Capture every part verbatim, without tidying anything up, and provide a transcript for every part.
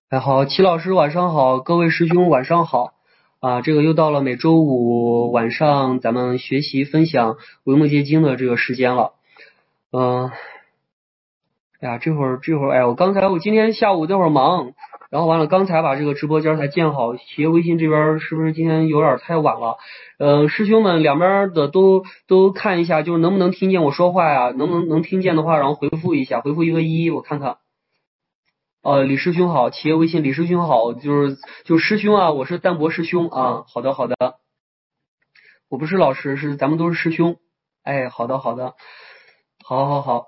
哎，好，齐老师晚上好，各位师兄晚上好啊！这个又到了每周五晚上咱们学习分享维摩诘经的这个时间了。嗯、哎呀，这会儿这会儿，哎，我刚才我今天下午那会儿忙，然后完了刚才把这个直播间才建好，企业微信这边是不是今天有点太晚了？呃，师兄们两边的都都看一下，就是能不能听见我说话呀？能不能能听见的话，然后回复一下，回复一个一，我看看。呃，李师兄好，企业微信李师兄好，就是就师兄啊，我是淡泊师兄啊，好的好的，我不是老师，是咱们都是师兄，哎，好的好的，好好好，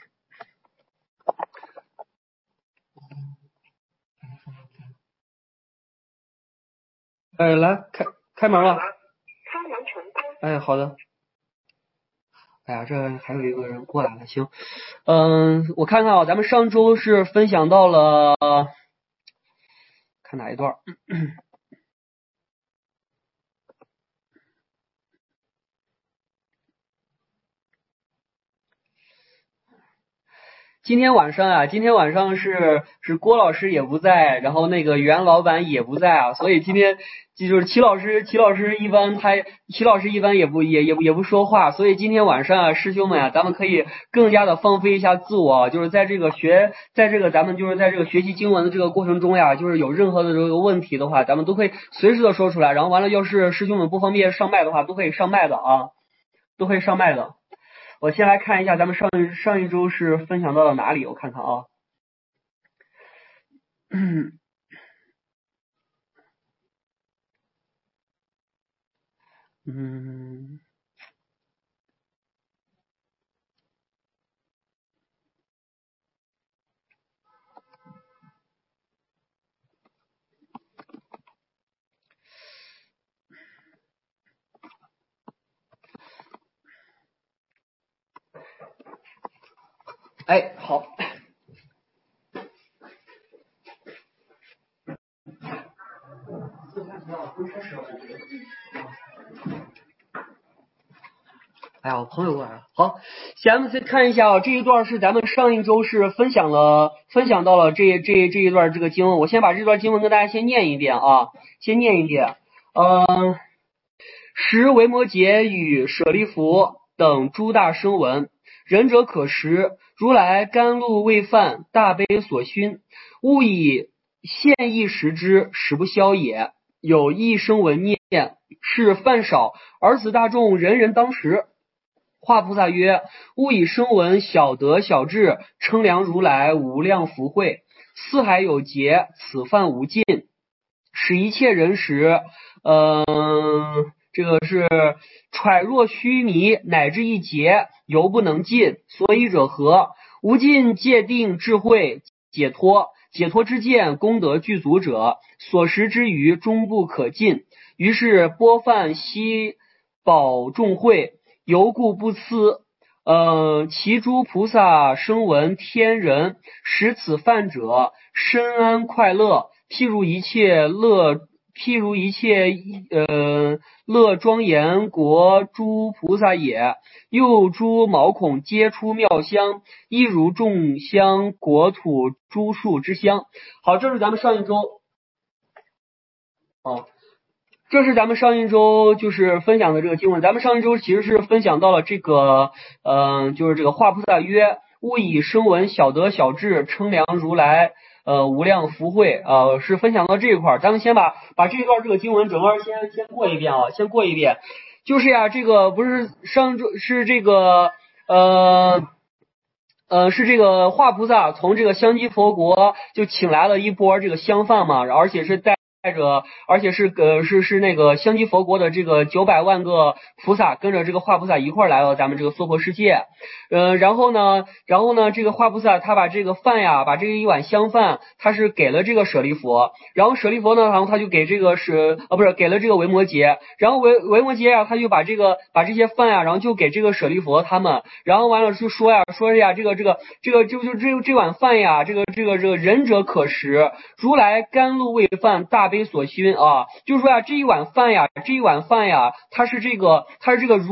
哎，来开开门了，哎，好的，哎呀，这还有一个人过来了，行，嗯，我看看啊，咱们上周是分享到了，看哪一段？今天晚上啊，今天晚上是是郭老师也不在，然后那个袁老板也不在啊，所以今天就是齐老师，齐老师一般他齐老师一般也不也也也不说话，所以今天晚上啊，师兄们啊，咱们可以更加的放飞一下自我，就是在这个学，在这个咱们就是在这个学习经文的这个过程中呀，就是有任何的这个问题的话，咱们都可以随时的说出来，然后完了，要是师兄们不方便上麦的话，都可以上麦的啊，都可以上麦的。我先来看一下咱们上一上一周是分享到了哪里，我看看啊。嗯，哎，好。哎呀，我朋友过来了。好，咱们再看一下啊，这一段是咱们上一周是分享了，分享到了这这这一段这个经文。我先把这段经文跟大家先念一遍啊，先念一遍。嗯，时维摩诘与舍利弗等诸大声闻，仁者可食，如来甘露未饭，大悲所熏，勿以现意食之，食不消也。有一声闻念，是饭少，而此大众人人当食。化菩萨曰：勿以声闻小德小智，称量如来无量福慧。四海有劫，此饭无尽，使一切人食。嗯、呃，这个是揣若须弥，乃至一劫，犹不能尽。所以者何？无尽界定智慧解脱，解脱之见功德具足者，所食之余终不可尽。于是钵饭悉饱众会，犹故不思。呃，其诸菩萨声闻天人食此饭者，深安快乐，譬如一切乐，譬如一切呃乐庄严国诸菩萨也。又诸毛孔皆出妙香，亦如众香国土诸树之香。好，这是咱们上一周哦。这是咱们上一周就是分享的这个经文，咱们上一周其实是分享到了这个，嗯、呃，就是这个化菩萨曰：勿以声闻小德小智，称量如来呃无量福慧，呃，是分享到这一块儿。咱们先把把这一段这个经文整个先先过一遍啊，先过一遍。就是呀，这个不是上周是这个呃。呃，是这个化菩萨从这个香积佛国就请来了一波这个香饭嘛，而且是带带着，而且是呃是是那个香积佛国的这个九百万个菩萨跟着这个化菩萨一块来到咱们这个娑婆世界，呃，然后呢，然后呢，这个化菩萨他把这个饭呀，把这个一碗香饭，他是给了这个舍利弗，然后舍利弗呢，然后他就给这个是呃不是给了这个维摩诘，然后维维摩诘呀，他就把这个把这些饭呀，然后就给这个舍利弗他们，然后完了就说呀，说呀这个这个这个就就这这碗饭呀，这个这个这个仁者可食，如来甘露未饭，大悲所熏啊，就是说呀，这一碗饭呀，这一碗饭呀，它是这个它是这个如来的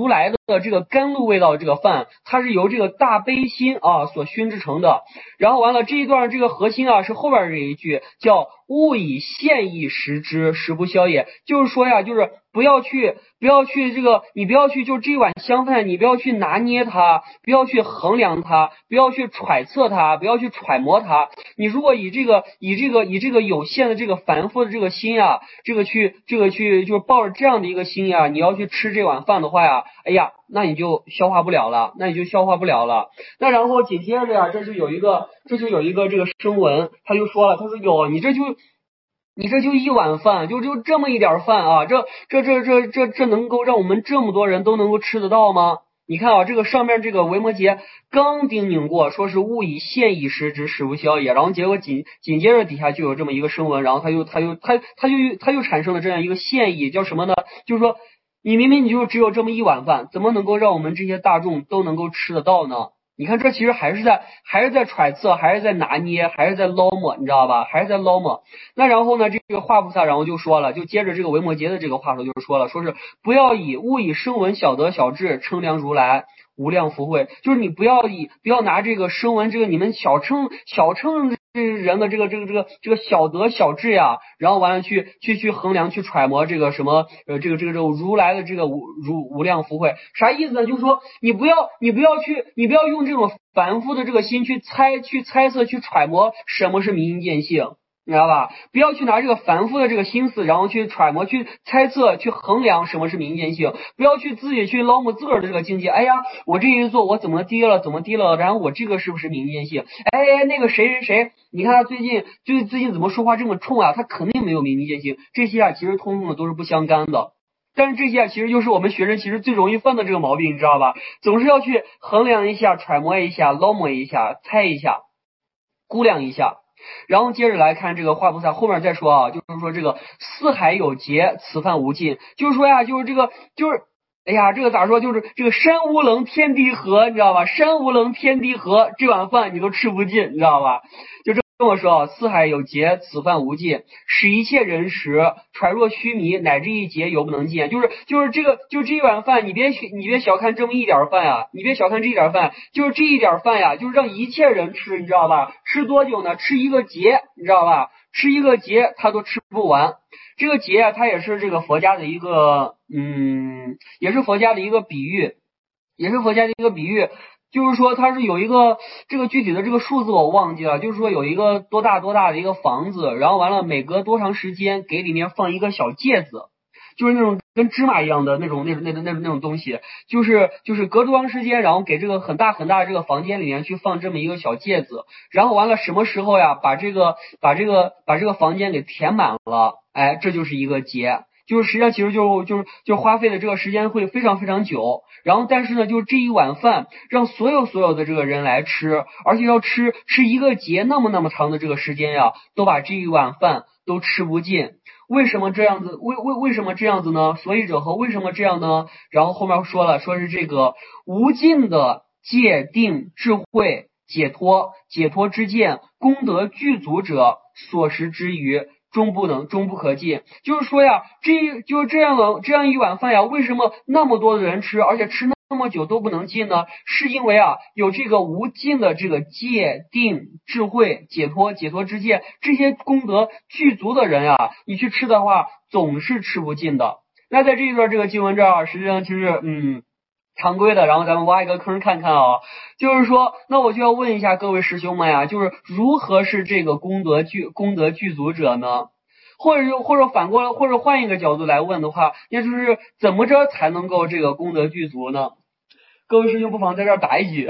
的这个甘露味道的这个饭，它是由这个大悲心啊所熏制成的。然后完了这一段这个核心啊是后边这一句叫勿以现意食之，食不消也。就是说呀，就是不要去不要去这个，你不要去就这碗香饭，你不要去拿捏它，不要去衡量它，不要去揣测它，不要去揣摩它。你如果以这个以这个以这个有限的这个凡夫的这个心啊，这个去这个去就是抱着这样的一个心呀，你要去吃这碗饭的话呀，哎呀，那你就消化不了了，那你就消化不了了。那然后紧接着呀，这就有一个这就有一个这个声闻，他就说了，他说哟，你这就。你这就一碗饭，就就这么一点饭啊，这这这这这这能够让我们这么多人都能够吃得到吗？你看啊，这个上面这个维摩诘刚叮咛过，说是勿以现意食之，食不消也。然后结果紧紧接着底下就有这么一个声闻，然后他就他就他他就他就产生了这样一个现意，叫什么呢？就是说你明明你就只有这么一碗饭，怎么能够让我们这些大众都能够吃得到呢？你看，这其实还是在还是在揣测，还是在拿捏，还是在捞摸，你知道吧？还是在捞摸。那然后呢，这个华菩萨然后就说了，就接着这个维摩诘的这个话说，就是说了，说是不要以勿以声闻小德小智称量如来无量福慧，就是你不要以不要拿这个声闻这个你们小称小称这人的这个这个这个这个小德小智呀，然后完了去去去衡量去揣摩这个什么呃这个这个这个如来的这个无如无量福慧，啥意思呢？就是说你不要你不要去你不要用这种凡夫的这个心去猜去猜测去揣摩什么是明因见性。你知道吧？不要去拿这个凡夫的这个心思，然后去揣摩、去猜测、去衡量什么是明因见性。不要去自己去捞摸自个儿的这个境界。哎呀，我这一做我怎么低了，怎么低了？然后我这个是不是明因见性？哎，那个谁谁谁，你看他最近最最近怎么说话这么冲啊？他肯定没有明因见性。这些啊，其实通通的都是不相干的。但是这些啊，其实就是我们学生其实最容易犯的这个毛病，你知道吧？总是要去衡量一下、揣摩一下、捞摸一下、猜一下、估量一下。然后接着来看这个华菩萨后面再说啊，就是说这个四海有劫，此饭无尽，就是说呀，就是这个就是哎呀，这个咋说？就是这个山无棱，天地合，你知道吧？山无棱，天地合，这碗饭你都吃不尽，你知道吧？就这么说啊，四海有劫，此饭无尽，使一切人食，揣若须弥，乃至一劫犹不能尽。就是就是这个，就这一碗饭，你别你别小看这么一点饭呀，你别小看这一点饭，就是这一点饭呀，就是让一切人吃，你知道吧？吃多久呢？吃一个劫，你知道吧？吃一个劫，他都吃不完。这个劫啊，它也是这个佛家的一个，嗯，也是佛家的一个比喻，也是佛家的一个比喻。就是说它是有一个这个具体的这个数字我忘记了，就是说有一个多大多大的一个房子，然后完了每隔多长时间给里面放一个小戒指，就是那种跟芝麻一样的那种那种那种那种那种东西，就是就是隔多长时间，然后给这个很大很大的这个房间里面去放这么一个小戒指，然后完了什么时候呀，把这个把这个把这个房间给填满了，哎，这就是一个劫。就是实际上其实就就是就花费的这个时间会非常非常久，然后但是呢，就是这一碗饭让所有所有的这个人来吃，而且要吃吃一个节那么那么长的这个时间呀，都把这一碗饭都吃不尽。为什么这样子？为为为什么这样子呢？所以者何？为什么这样呢？然后后面说了，说是这个无尽的戒定智慧解脱解脱之见，功德具足者所食之余。终不能，终不可尽。就是说呀，这就是这样的这样一碗饭呀，为什么那么多的人吃，而且吃那么久都不能尽呢？是因为啊，有这个无尽的这个戒定智慧解脱解脱之戒，这些功德具足的人啊，你去吃的话，总是吃不尽的。那在这一段这个经文这儿，实际上其实嗯。常规的，然后咱们挖一个坑看看啊，就是说，那我就要问一下各位师兄们呀，就是如何是这个功德具功德具足者呢？或者或者反过来，或者换一个角度来问的话，那就是怎么着才能够这个功德具足呢？各位师兄不妨在这儿答一句。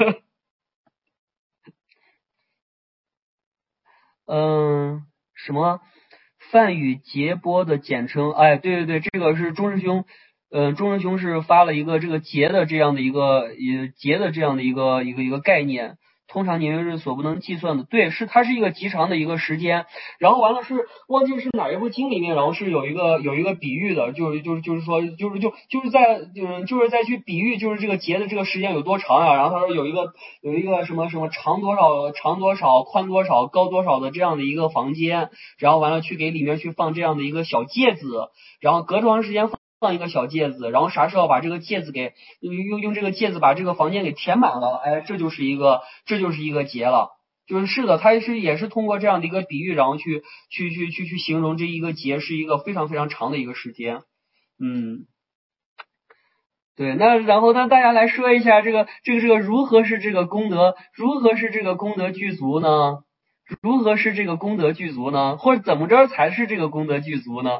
嗯，什么梵语节波的简称？哎，对对对，这个是钟师兄。呃，钟仁雄是发了一个这个节的这样的一个也节的这样的一个一个一个概念，通常年月日所不能计算的，对，是它是一个极长的一个时间，然后完了是忘记是哪一部经里面，然后是有一个有一个比喻的，就是就是就是说就是就就是在嗯就是在去比喻就是这个节的这个时间有多长呀，然后他说有一个有一个什么什么长多少长多少宽多少高多少的这样的一个房间，然后完了去给里面去放这样的一个小戒指，然后隔多长时间放。 一个小戒子，然后啥时候把这个戒子给用用用这个戒子把这个房间给填满了，哎，这就是一个这就是一个劫了。就是是的，它是也是通过这样的一个比喻，然后去去去去去形容这一个劫是一个非常非常长的一个时间。嗯，对，那然后那大家来说一下这个这个这个如何是这个功德，如何是这个功德具足呢？如何是这个功德具足呢？或者怎么着才是这个功德具足呢？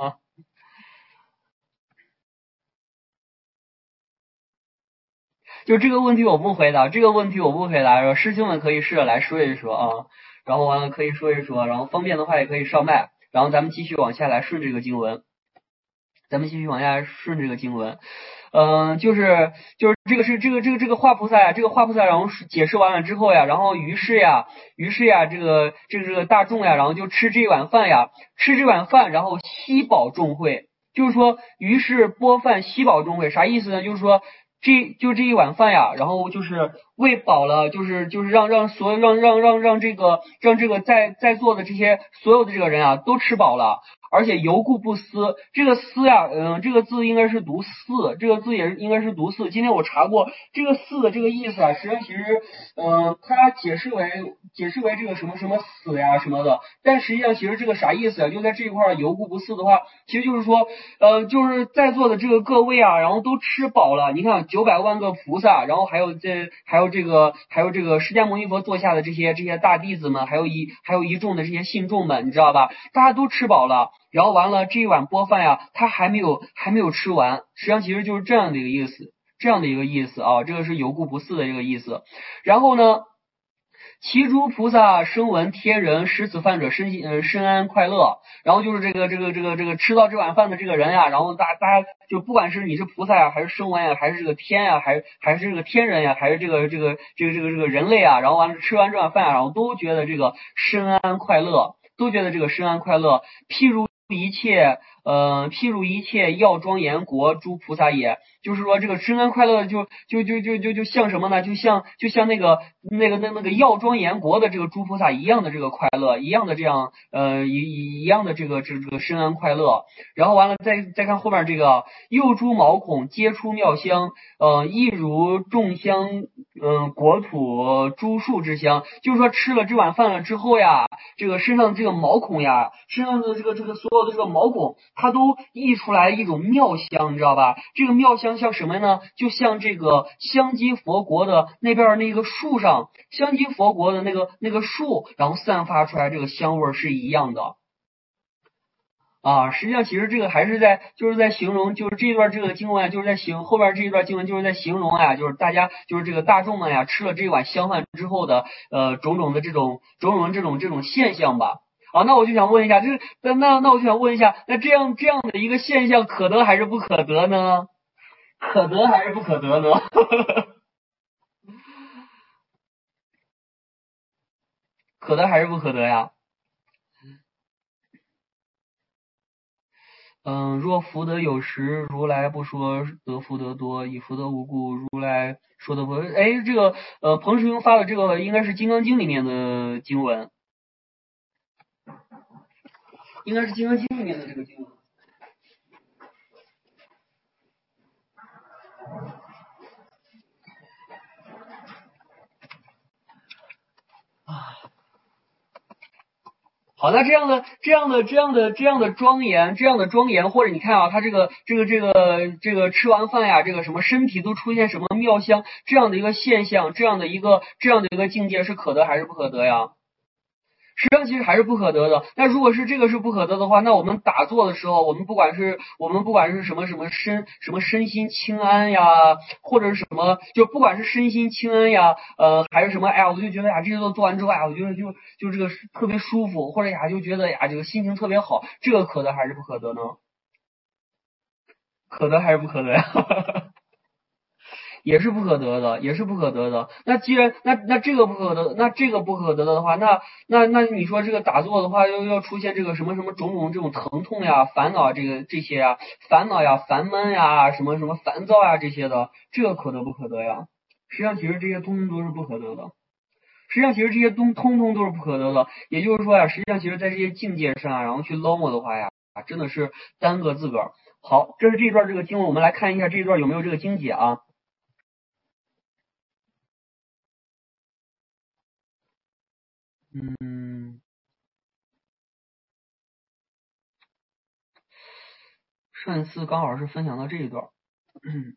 就这个问题我不回答，这个问题我不回答，师兄们可以试着来说一说啊，然后完了可以说一说，然后方便的话也可以上麦，然后咱们继续往下来顺这个经文，咱们继续往下顺这个经文。嗯、呃，就是就是这个是这个这个这个华菩萨呀，这个华菩萨然后解释完了之后呀，然后于是呀，于是呀，这个这个这个大众呀，然后就吃这一碗饭呀，吃这碗饭，然后吸饱众会，就是说，于是钵饭吸饱众会，啥意思呢？就是说。这就这一碗饭呀，然后就是喂饱了，就是就是让让所有让让让让这个让这个在在座的这些所有的这个人啊都吃饱了，而且犹故不思。这个思呀，嗯，这个字应该是读四，这个字也是应该是读四。今天我查过这个四的这个意思啊，实际上其实，嗯，它解释为解释为这个什么什么死呀什么的，但实际上其实这个啥意思啊？就在这一块犹故不思的话，其实就是说，呃，就是在座的这个各位啊，然后都吃饱了。你看九百万个菩萨，然后还有这还有这个还有这个释迦牟尼佛座下的这些这些大弟子们，还有一还有一众的这些信众们，你知道吧？大家都吃饱了。然后完了这一碗钵饭呀，他还没有还没有吃完，实际上其实就是这样的一个意思，这样的一个意思啊，这个是有故不思的这个意思。然后呢，其诸菩萨声闻天人食此饭者身心呃身安快乐。然后就是这个这个这个这个吃到这碗饭的这个人呀，然后大大家就不管是你是菩萨呀，还是声闻呀，还是这个天呀，还是还是这个天人呀，还是这个这个这个这个这个人类啊，然后完了吃完这碗饭，然后都觉得这个身安快乐，都觉得这个身安快乐，譬如。一切呃，譬如一切耀庄严国诸菩萨也，就是说这个身安快乐就就就就就就像什么呢？就像就像那个那个那那个耀庄严国的这个诸菩萨一样的这个快乐，一样的这样呃一一样的这个这这个身安快乐。然后完了再再看后面这个右诸毛孔皆出妙香，呃，亦如众香嗯、呃、国土诸树之香，就是说吃了这碗饭了之后呀，这个身上的这个毛孔呀，身上的这个这个所有的这个毛孔，它都溢出来一种妙香，你知道吧？这个妙香像什么呢？就像这个香积佛国的那边那个树上，香积佛国的那个那个树，然后散发出来这个香味是一样的。啊，实际上其实这个还是在就是在形容，就是这一段这个经文啊，就是在形后边这一段经文就是在形容啊，就是大家就是这个大众们呀，吃了这碗香饭之后的呃种种的这种种种的这种这种现象吧。啊，那我就想问一下，这那那那我就想问一下，那这样这样的一个现象可得还是不可得呢？可得还是不可得呢？可得还是不可得呀？嗯，若福德有时，如来不说得福德多；以福德无故，如来说得不。哎，这个呃，彭师兄发的这个应该是《金刚经》里面的经文，应该是《金刚经》里面的这个经文。好，那这样的、这样的、这样的、这样的庄严，这样的庄严，或者你看啊，他这个、这个、这个、这个吃完饭呀，这个什么身体都出现什么妙香，这样的一个现象，这样的一个、这样的一个境界是可得还是不可得呀？实际上其实还是不可得的。那如果是这个是不可得的话，那我们打坐的时候，我们不管是我们不管是什么什么身什么身心清安呀，或者是什么，就不管是身心清安呀，呃，还是什么，哎呀，我就觉得呀，这些都做完之后，哎呀，我觉得就就这个特别舒服，或者呀，就觉得呀，这个心情特别好，这个可得还是不可得呢？可得还是不可得呀？也是不可得的，也是不可得的。那既然那那这个不可得，那这个不可得的话，那那那你说这个打坐的话，要要出现这个什么什么种种这种疼痛呀、烦恼啊这个这些呀、烦恼呀、烦闷呀、什么什么烦躁呀这些的，这个可得不可得呀？实际上，其实这些通通都是不可得的。实际上，其实这些东通通都是不可得的。也就是说呀，实际上其实在这些境界上啊，然后去捞摸的话呀，真的是耽搁自个儿。 好，这是这一段这个经文，我们来看一下这一段有没有这个经解啊。嗯，上一次刚好是分享到这一段。嗯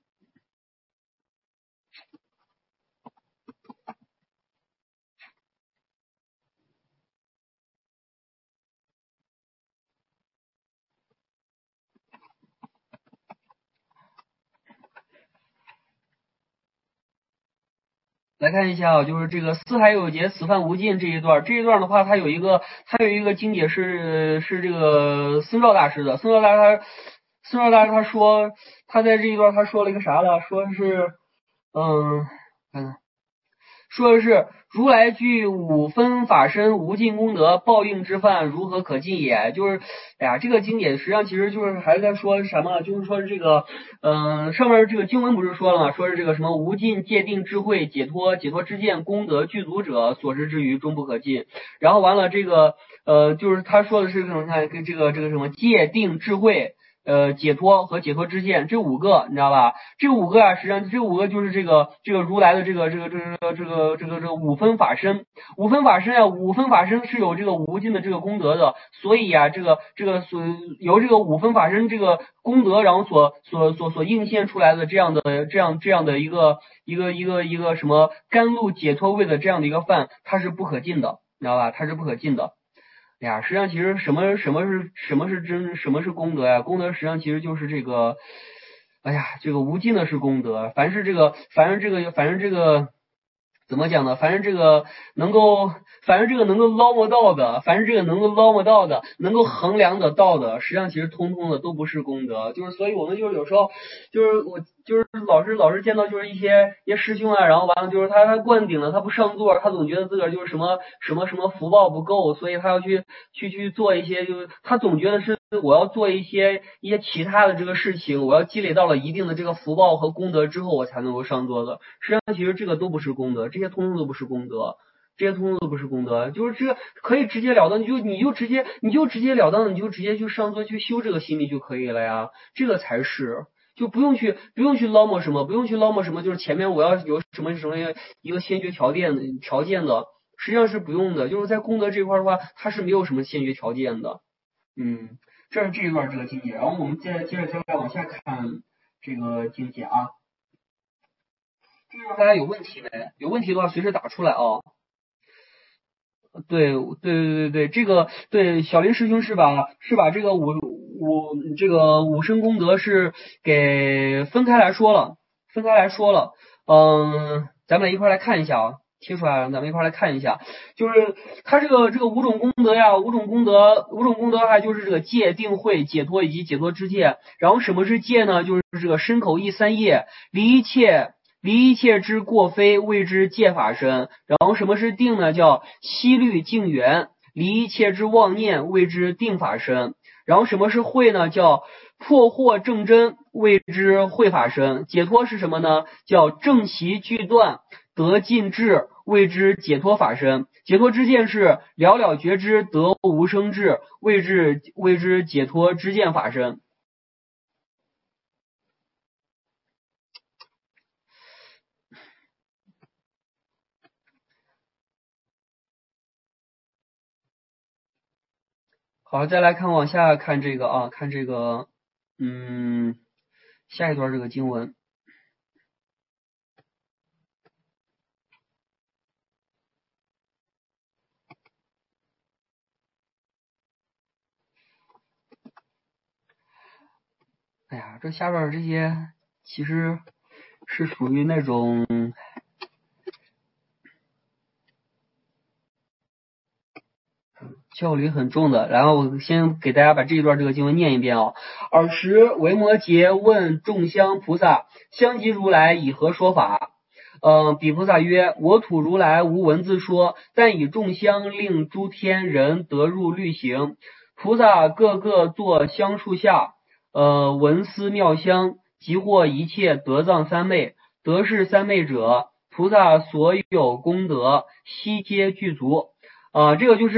来看一下啊，就是这个四海有节，此饭无尽这一段，这一段的话，它有一个，它有一个经解是是这个孙照大师的，孙照大师他，孙照大师他说，他在这一段他说了一个啥了？说是，嗯，嗯。说的是如来具五分法身，无尽功德，报应之犯如何可尽也？就是，哎呀，这个经典实际上其实就是还在说什么？就是说这个，嗯、呃，上面这个经文不是说了吗？说是这个什么无尽界定智慧解脱解脱之见功德具足者，所知之余终不可尽。然后完了这个，呃，就是他说的是什么？看跟这个这个什么界定智慧。呃，解脱和解脱之见这五个，你知道吧？这五个啊，实际上这五个就是这个这个如来的这个这个这个这个这个这个五分法身，五分法身啊，五分法身是有这个无尽的这个功德的，所以啊，这个这个所由这个五分法身这个功德，然后所所所所映现出来的这样的这样这样的一个一个一个一个什么甘露解脱味的这样的一个饭，它是不可尽的，你知道吧？它是不可尽的。哎呀，实际上其实什么什么是什么是真什么是功德呀？功德实际上其实就是这个，哎呀，这个无尽的是功德。凡是这个，凡是这个，凡是这个，怎么讲呢？凡是这个能够，凡是这个能够捞摸到的，凡是这个能够捞摸到的，能够衡量得到的，实际上其实通通的都不是功德。就是所以我们就是有时候就是我就是老是老是见到就是一些一些师兄啊，然后完了就是他他灌顶了，他不上座，他总觉得自个儿就是什么什么什么福报不够，所以他要去去去做一些，就是他总觉得是我要做一些一些其他的这个事情，我要积累到了一定的这个福报和功德之后，我才能够上座的。实际上其实这个都不是功德，这些通通都不是功德。这些通通都不是功德，就是这可以直截了当，你就你就直接你就直截了当，你就直接去上座去修这个心力就可以了呀，这个才是。就不用去不用去捞摸什么，不用去捞摸什么，就是前面我要有什么什么一个先决条件条件的，实际上是不用的。就是在功德这块的话，它是没有什么先决条件的。嗯，这是这一段这个经解，然后我们接接着再来往下看这个经解啊。这段大家有问题没？有问题的话随时打出来啊。对对对对对，这个对小林师兄是把是把这个五五这个五身功德是给分开来说了，分开来说了。嗯，咱们一块来看一下啊，贴出来了，咱们一块来看一下，就是它这个这个五种功德呀，五种功德，五种功德还就是这个戒、定、慧、解脱以及解脱之戒。然后什么是戒呢？就是这个身口意三业，离一切。离一切之过非，谓之戒法身。然后什么是定呢？叫息虑静缘。离一切之妄念，谓之定法身。然后什么是慧呢？叫破惑正真，谓之慧法身。解脱是什么呢？叫正习俱断，得尽智，谓之解脱法身。解脱之见是了了觉知，得无生智，谓之谓之解脱之见法身。好，再来看往下看这个啊，看这个，嗯，下一段这个经文。哎呀，这下边这些其实是属于那种教理很重的。然后我先给大家把这一段这个经文念一遍啊。尔时维摩诘问众香菩萨：香及如来以何说法？嗯、呃，彼菩萨曰：我土如来无文字说，但以众香令诸天人得入律行。菩萨个个坐香树下，呃，闻思妙香，即获一切得藏三昧。得是三昧者，菩萨所有功德悉皆具足。啊、呃，这个就是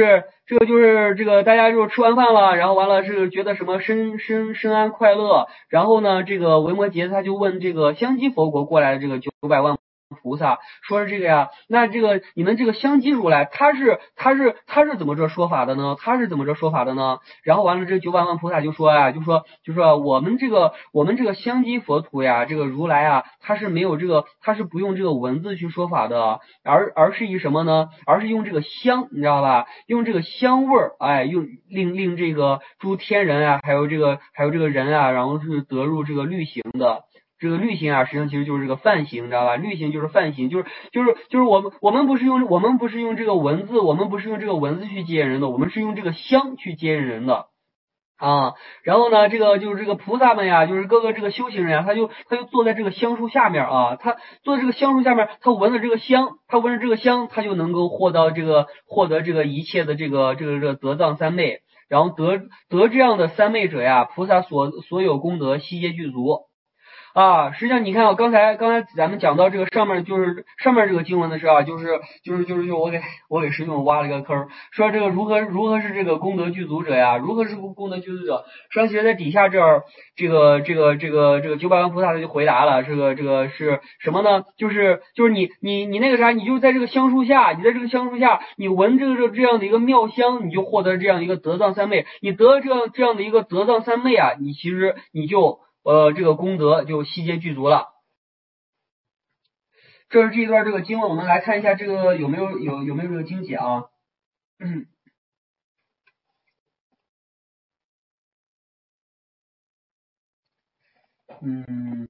这个就是这个大家就吃完饭了，然后完了是觉得什么身身身安快乐，然后呢，这个维摩诘他就问这个香积佛国过来的这个九百万菩萨，说是这个呀，那这个你们这个香积如来，他是他是他是怎么着说法的呢？他是怎么着说法的呢？然后完了，这九百万菩萨就说呀，就说就说我们这个我们这个香积佛土呀，这个如来啊，他是没有这个他是不用这个文字去说法的，而而是以什么呢？而是用这个香，你知道吧？用这个香味儿，哎，用令令这个诸天人啊，还有这个还有这个人啊，然后是得入这个律行的。这个律行啊，实际上其实就是这个梵行，你知道吧？律行就是梵行，就是就是就是我们我们不是用我们不是用这个文字，我们不是用这个文字去接引人的，我们是用这个香去接引人的啊。然后呢，这个就是这个菩萨们呀，就是各个这个修行人呀，他就他就坐在这个香树下面啊，他坐在这个香树下面，他闻了这个香，他闻了这个香，他就能够获到这个获得这个一切的这个这个这个得藏三昧，然后得得这样的三昧者呀，菩萨所所有功德悉皆具足。啊，实际上你看啊，刚才刚才咱们讲到这个上面就是上面这个经文的时候啊，就是就是就是就我给我给师兄挖了一个坑，说这个如何如何是这个功德具足者呀？如何是功德具足者？实际上其实在底下这儿，这个这个这个这个九百万菩萨他就回答了，这个这个是什么呢？就是就是你你你那个啥，你就在这个香树下，你在这个香树下，你闻这个这样的一个妙香，你就获得这样一个得藏三昧，你得这样这样的一个得藏三昧啊，你其实你就。呃，这个功德就悉皆具足了。这是这一段这个经文，我们来看一下这个有没有有有没有这个经解啊？嗯嗯，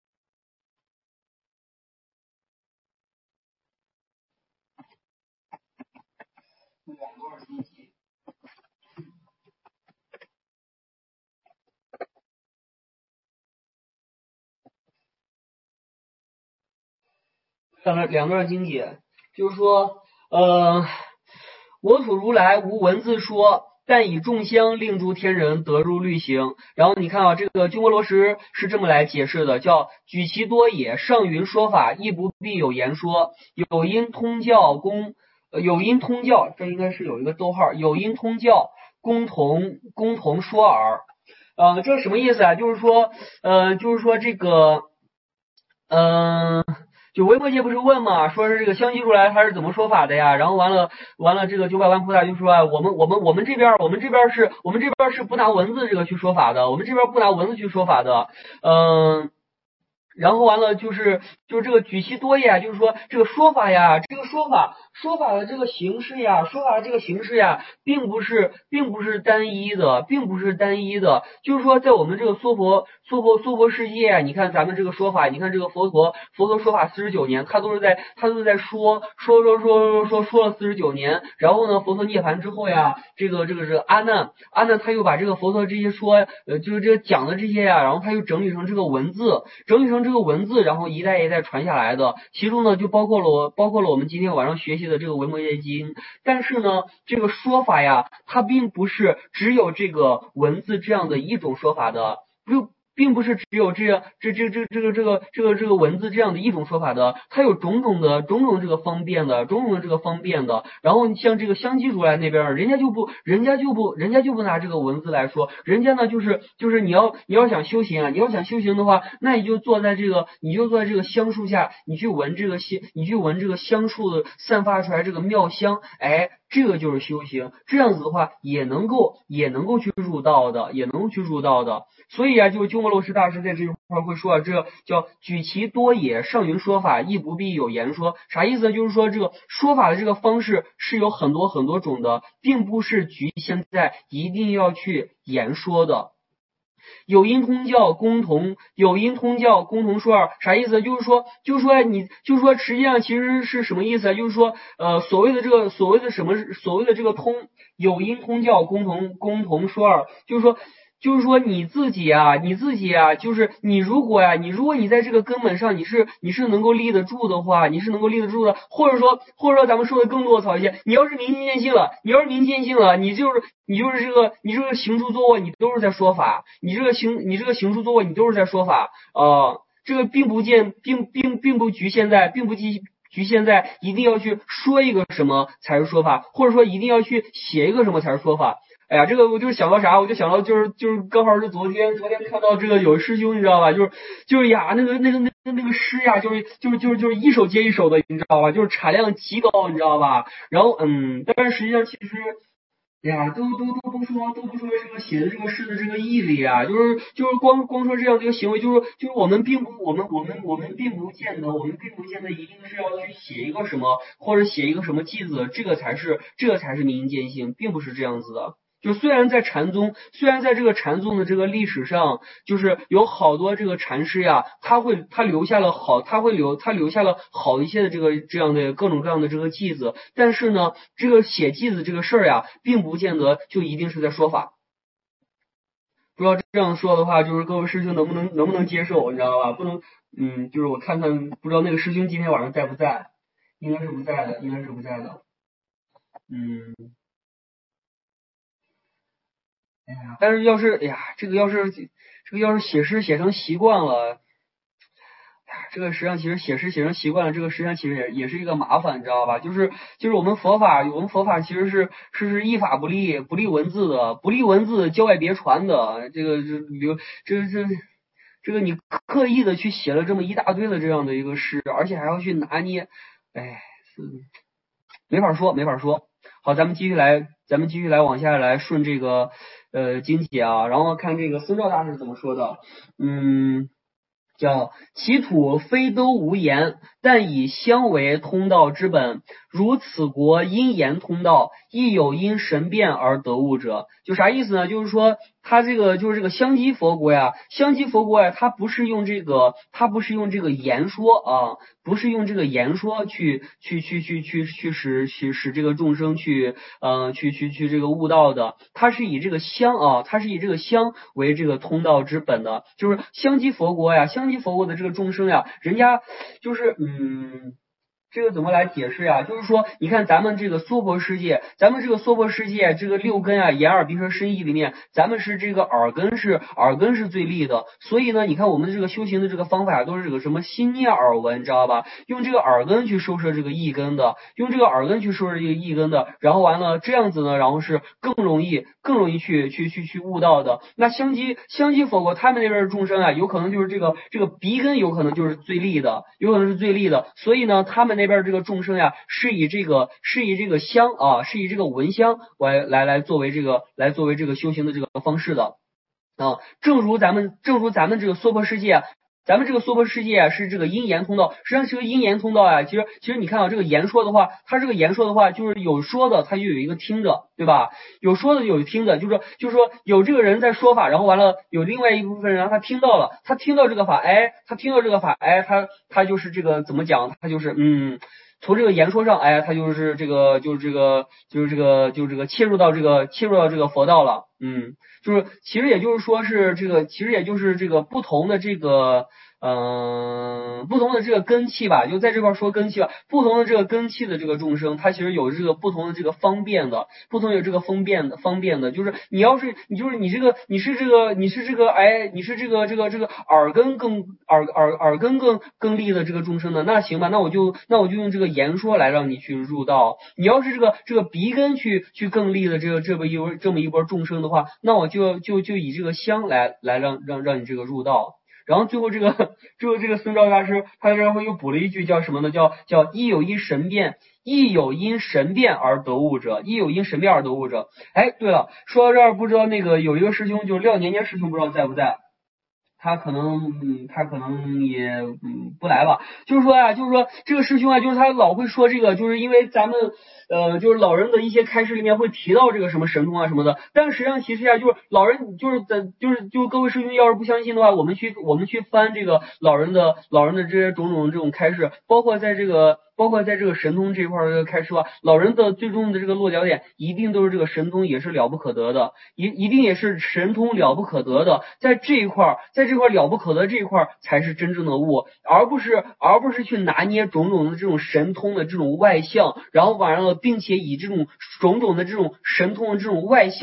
两个两段经解，就是说，呃，我土如来无文字说。但以众香令诸天人得入律行。然后你看啊，这个鸠摩罗什是这么来解释的，叫举其多也，上云说法，亦不必有言说。有因通教公，呃，有因通教，这应该是有一个逗号，有因通教公同公同说耳。呃，这是什么意思啊？就是说，呃，就是说这个，嗯、呃。就维摩诘不是问嘛，说是这个香积如来他是怎么说法的呀？然后完了完了，这个九百万菩萨就说啊，我们我们我们这边我们这边是我们这边是不拿文字这个去说法的，我们这边不拿文字去说法的，嗯。然后完了就是就是这个举其多也，就是说这个说法呀，这个说法说法的这个形式呀，说法的这个形式呀，并不是并不是单一的，并不是单一的。就是说，在我们这个娑婆娑婆娑婆世界，你看咱们这个说法，你看这个佛陀佛陀说法四十九年，他都是在他都是在说说说说说说说了四十九年，然后呢，佛陀涅槃之后呀，这个这个是阿难阿难他又把这个佛陀这些说呃就是这个讲的这些呀，然后他又整理成这个文字，整理成这个文字，然后一代一代传下来的，其中呢就包括了我，包括了我们今天晚上学习的这个维摩诘经。但是呢，这个说法呀，它并不是只有这个文字这样的一种说法的，不。并不是只有这样这这这这个这个这个这个文字这样的一种说法的，它有种种的种种这个方便的，种种的这个方便的。然后像这个香积如来那边，人家就不，人家就不，人家就不拿这个文字来说，人家呢就是就是你要你要想修行啊，你要想修行的话，那你就坐在这个你就坐在这个香树下，你去闻这个香，你去闻这个香树的散发出来这个妙香，哎。这个就是修行，这样子的话也能够也能够去入道的，也能够去入道的。所以啊，就是鸠摩罗什大师在这一块会说啊，这叫举其多也，上云说法，亦不必有言说。啥意思呢？就是说这个说法的这个方式是有很多很多种的，并不是局限在一定要去言说的。有因通教共同有因通教共同说二，啥意思？就是说，就是说你，就是说，实际上其实是什么意思啊？就是说，呃，所谓的这个，所谓的什么，所谓的这个通有因通教共同共同说二，就是说。就是说你自己啊，你自己啊，就是你如果呀、啊，你如果你在这个根本上你是你是能够立得住的话，你是能够立得住的，或者说或者说咱们说的更落草一些，你要是明心见性了，你要是明心见性了，你就是你就是这个你这个行住坐卧你都是在说法，你这个行你这个行住坐卧你都是在说法，呃，这个并不见并并并不局限在并不局局限在一定要去说一个什么才是说法，或者说一定要去写一个什么才是说法。哎呀，这个我就是想到啥，我就想到就是就是刚好是昨天昨天看到这个有师兄你知道吧，就是就是呀那个那个那个那个诗呀，就是就是就是就是一首接一首的，你知道吧，就是产量极高，你知道吧。然后嗯，但是实际上其实。哎呀，都都都不说，都不说这个写的这个诗的这个毅力啊，就是就是光光说这样的一个行为，就是就是我们并不我们我们我们并不见得我们并不见得一定是要去写一个什么或者写一个什么句子，这个才是这个才是明鉴性，并不是这样子的。就虽然在禅宗，虽然在这个禅宗的这个历史上，就是有好多这个禅师呀，他会他留下了好，他会留他留下了好一些的这个这样的各种各样的这个偈子，但是呢，这个写偈子这个事儿呀，并不见得就一定是在说法。不知道这样说的话，就是各位师兄能不能能不能接受，你知道吧？不能，嗯，就是我看看，不知道那个师兄今天晚上在不在？应该是不在的，应该是不在的。嗯。哎呀，但是要是，哎呀，这个要是这个要是写诗写成习惯了，哎呀，这个实际上其实写诗写成习惯了，这个实际上其实也也是一个麻烦，你知道吧？就是就是我们佛法，我们佛法其实是是是依法不立，不立文字的，不立文字，郊外别传的。这个这留这这这个你刻意的去写了这么一大堆的这样的一个诗，而且还要去拿捏，哎，是没法说，没法说。好，咱们继续来，咱们继续来往下来顺这个呃经解啊，然后看这个孙照大师怎么说的，嗯。叫其土非都无言，但以香为通道之本。如此国因言通道，亦有因神变而得物者。就啥意思呢？就是说他这个就是这个香积佛国呀，香积佛国呀，他不是用这个，他不是用这个言说啊，不是用这个言说去去去去去去使去使这个众生去呃去去去这个悟道的，他是以这个香啊，他是以这个香为这个通道之本的，就是香积佛国呀，香积佛国的这个众生呀，人家就是嗯。这个怎么来解释呀？就是说，你看咱们这个娑婆世界，咱们这个娑婆世界这个六根啊，眼耳鼻舌身意里面，咱们是这个耳根是耳根是最利的，所以呢，你看我们这个修行的这个方法都是这个什么心念耳闻，知道吧？用这个耳根去收摄这个意根的，用这个耳根去收摄这个意根的，然后完了这样子呢，然后是更容易更容易去去去去悟道的。那香积香积佛国他们那边的众生啊，有可能就是这个这个鼻根有可能就是最利的，有可能是最利的，所以呢，他们那边这个众生呀，是以这个是以这个香啊，是以这个闻香来来来作为这个来作为这个修行的这个方式的啊。正如咱们正如咱们这个娑婆世界。咱们这个娑婆世界啊，是这个因言通道。实际上，这个因言通道啊，其实其实你看啊，这个言说的话，它这个言说的话，就是有说的，它就有一个听着，对吧？有说的，有听的，就是说就是说有这个人在说法，然后完了有另外一部分人他听到了，他听到这个法，哎，他听到这个法，哎，他他就是这个怎么讲？他就是嗯。从这个言说上，哎，他就是这个，就是这个，就是这个，就是这个切入到这个，切入到这个佛道了，嗯，就是其实也就是说是这个，其实也就是这个不同的这个，嗯、呃，不同的这个根器吧，就在这块说根器吧，不同的这个根器的这个众生，他其实有这个不同的这个方便的，不同有这个方便的方便的，就是你要是你就是你这个你是这个你是这个哎你是这个这个这个耳根更耳耳耳根更更利的这个众生呢，那行吧，那我就那我就用这个言说来让你去入道。你要是这个这个鼻根去去更利的这个这么一波这么一波众生的话，那我就就就以这个香来来让让让你这个入道。然后最后这个最后这个孙照大师他然后又补了一句叫什么呢？叫叫亦有因神变，亦有因神变而得悟者，亦有因神变而得悟者。哎，对了，说到这儿，不知道那个有一个师兄，就是廖年年师兄，不知道在不在？他可能，嗯，他可能也，嗯，不来吧。就是说啊，就是说这个师兄啊，就是他老会说这个，就是因为咱们，呃，就是老人的一些开示里面会提到这个什么神通啊什么的。但是实际上，其实啊，就是老人，就是在，就是就各位师兄要是不相信的话，我们去我们去翻这个老人的老人的这些种种这种开示，包括在这个。包括在这个神通这一块儿开始说，老人的最终的这个落脚点，一定都是这个神通也是了不可得的，一一定也是神通了不可得的，在这一块儿，在这块了不可得这一块儿才是真正的悟，而不是而不是去拿捏种种的这种神通的这种外象，然后完了，并且以这种种种的这种神通的这种外象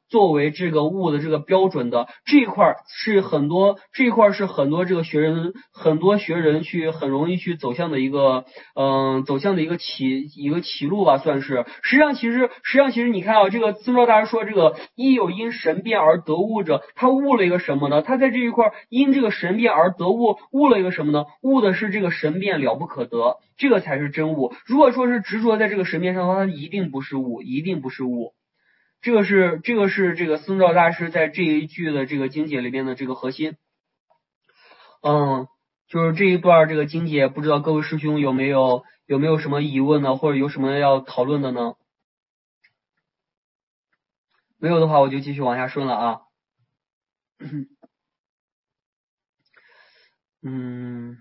作为这个物的这个标准的。这一块是很多这一块是很多这个学人很多学人去很容易去走向的一个嗯、呃、走向的一个起一个歧路吧，算是。实际上其实实际上其实你看啊，这个孙昭大师说这个亦有因神变而得物者，他悟了一个什么呢？他在这一块因这个神变而得物，悟了一个什么呢？悟的是这个神变了不可得，这个才是真悟。如果说是执着在这个神变上的话，它一定不是悟，一定不是悟。这个是这个是这个孙照大师在这一句的这个经解里面的这个核心。嗯，就是这一段这个经解，不知道各位师兄有没有有没有什么疑问呢，或者有什么要讨论的呢？没有的话，我就继续往下顺了啊。嗯，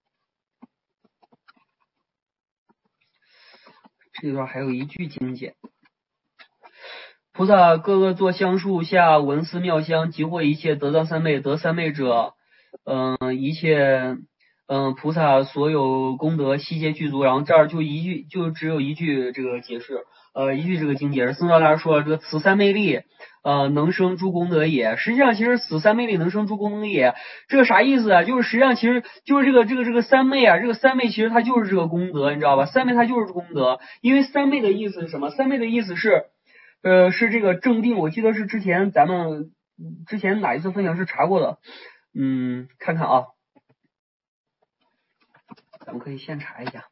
这段还有一句经解。菩萨各个坐香树下，闻思妙香，即获一切得当三昧。得三昧者，嗯、呃，一切，嗯、呃，菩萨所有功德悉皆具足。然后这儿就一句，就只有一句这个解释，呃，一句这个经解是僧照大师说这个此三昧力，呃，能生诸功德也。实际上，其实此三昧力能生诸功德也，这个啥意思啊？就是实际上其实就是这个这个这个三昧啊，这个三昧其实它就是这个功德，你知道吧？三昧它就是功德，因为三昧的意思是什么？三昧的意思是。呃，是这个正定，我记得是之前咱们之前哪一次分享是查过的，嗯，看看啊，咱们可以先查一下，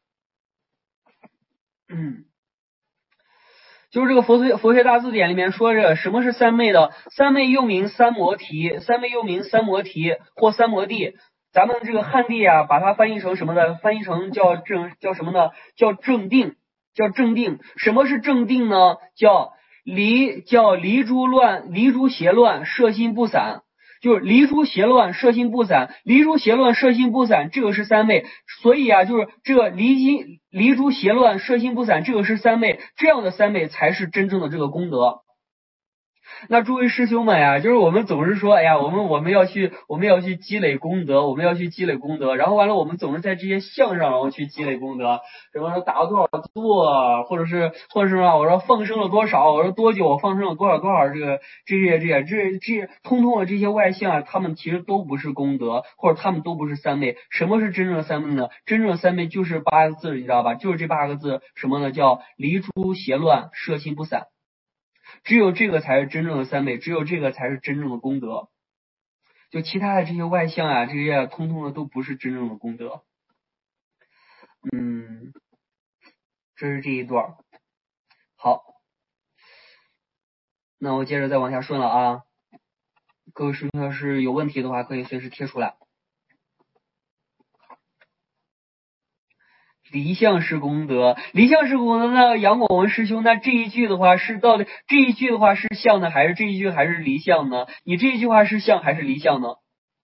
嗯，就是这个佛学佛学大字典里面说着什么是三昧的，三昧又名三摩提，三昧又名三摩提或三摩地，咱们这个汉地啊，把它翻译成什么呢？翻译成叫正叫什么呢？叫正定，叫正定。什么是正定呢？叫离叫离诸乱，离诸邪乱，摄心不散，就是离诸邪乱，摄心不散，离诸邪乱，摄心不散，这个是三昧。所以啊，就是这个离心离诸邪乱，摄心不散，这个是三昧，这样的三昧才是真正的这个功德。那诸位师兄们呀，就是我们总是说，哎呀，我们我们要去我们要去积累功德，我们要去积累功德，然后完了，我们总是在这些相上然后去积累功德，什么说打了多少坐，或者是或者是啊，我说放生了多少，我说多久我放生了多少多少，这个这些这些这这通通的这些外相啊，他们其实都不是功德，或者他们都不是三昧。什么是真正的三昧呢？真正的三昧就是八个字，你知道吧？就是这八个字，什么呢？叫离诸邪乱，摄心不散。只有这个才是真正的三昧，只有这个才是真正的功德。就其他的这些外相啊，这些啊通通的都不是真正的功德。嗯，这是这一段。好，那我接着再往下顺了啊。各位师兄要是有问题的话，可以随时贴出来。离相是功德，离相是功德。那杨广文师兄，那这一句的话是到底这一句的话是相呢，还是这一句还是离相呢？你这一句话是相还是离相呢？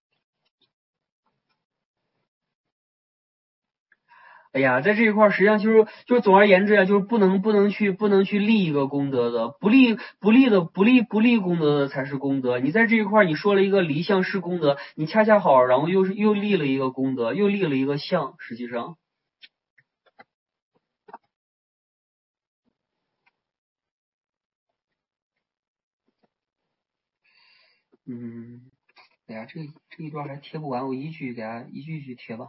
哎呀，在这一块实际上就是就是总而言之啊，就是不能不能去不能去立一个功德的，不立不立的不立不立功德的才是功德。你在这一块你说了一个离相是功德，你恰恰好，然后又是又立了一个功德，又立了一个相，实际上。嗯，哎呀，这这一段还贴不完，我一句给它一句一句贴吧。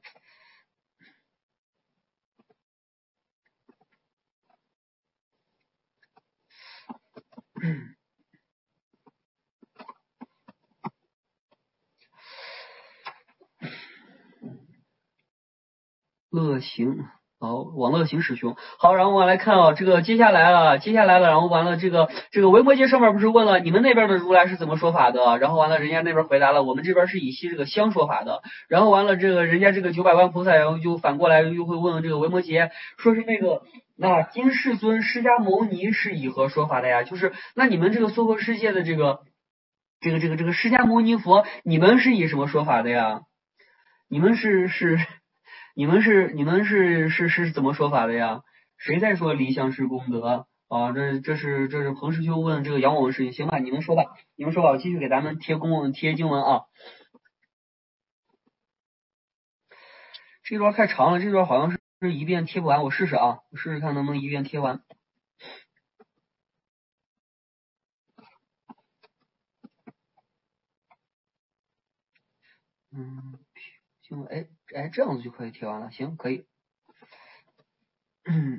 乐行，好，网乐行师兄，好，然后我们来看啊，这个接下来了，接下来了，然后完了，这个这个维摩诘上面不是问了你们那边的如来是怎么说法的？然后完了，人家那边回答了，我们这边是以西这个相说法的。然后完了，这个人家这个九百万菩萨，然后就反过来又会问这个维摩诘，说是那个那今世尊释迦牟尼是以何说法的呀？就是那你们这个娑婆世界的这个这个这个这个释迦牟尼佛，你们是以什么说法的呀？你们是是。你们是你们是是是怎么说法的呀？谁在说离相是功德啊？这这是这是彭师兄问这个杨我们事情，行吧？你们说吧，你们说吧，我继续给咱们贴公文贴经文啊。这段太长了，这段好像是一遍贴不完，我试试啊，我试试看能不能一遍贴完。 嗯，行，哎哎，这样子就可以贴完了，行，可以。嗯，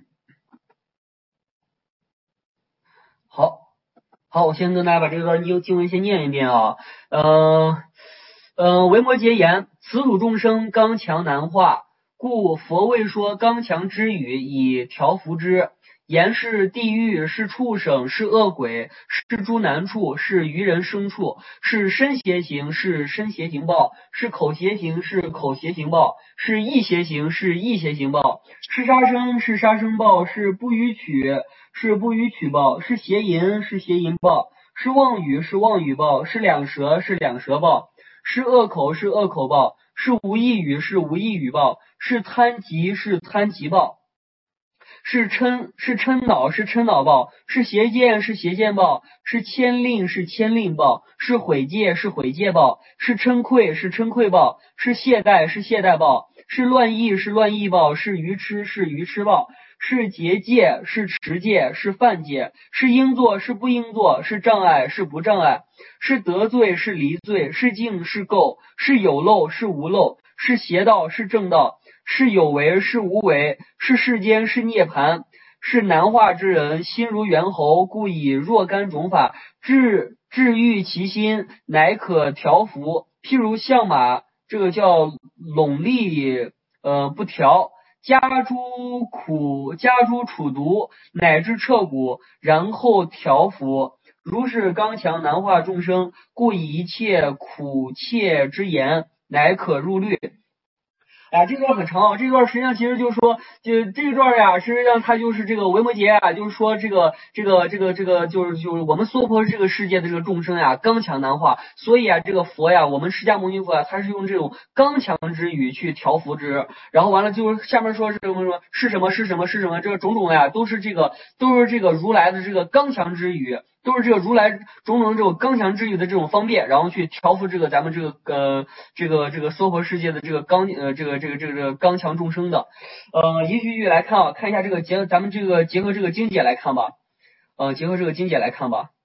好，好，我先跟大家把这段经经文先念一遍啊。呃呃，维摩诘言：此土众生刚强难化，故佛谓说刚强之语以调伏之。言是地狱，是畜生，是恶鬼，是诸难处，是愚人生处，是身邪行，是身邪行报，是口邪行，是口邪行报，是意邪行，是意邪行报，是杀生，是杀生报，是不逾矩，是不逾矩报，是邪淫，是邪淫报，是妄语，是妄语报，是两舌，是两舌报，是恶口，是恶口报，是无意语，是无意语报，是贪疾，是贪疾报。是嗔是嗔恼是嗔恼报，是邪见是邪见报，是牵令是牵令报，是毁戒是毁戒报，是嗔愧是嗔愧报，是懈怠是懈怠报，是乱意是乱意报，是愚痴是愚痴报，是结戒是持戒是犯戒，是应作是不应作，是障碍是不障碍，是得罪是离罪，是净是垢，是有漏是无漏，是邪道是正道，是有为是无为，是世间是涅盘，是难化之人，心如猿猴，故以若干种法治治愈其心，乃可调伏。譬如象马，这个叫陇力呃不调，加诸苦加诸楚毒，乃至彻骨，然后调伏。如是刚强难化众生，故以一切苦切之言，乃可入律。啊，这段很长啊，这段实际上其实就是说，就这段呀，实际上它就是这个维摩诘啊，就是说这个这个这个这个就是就是我们娑婆这个世界的这个众生呀，刚强难化，所以啊，这个佛呀，我们释迦牟尼佛啊，他是用这种刚强之语去调伏之，然后完了就是下面说是什么什么是什么是什么是什么，这个种种呀，都是这个都是这个如来的这个刚强之语。都是这个如来种种这种刚强之语的这种方便，然后去调伏这个咱们这个呃这个这个娑婆世界的这个刚呃这个这个这个这个刚强众生的，呃一句句来看啊，看一下这个结咱们这个结合这个经解来看吧，呃结合这个经解来看吧，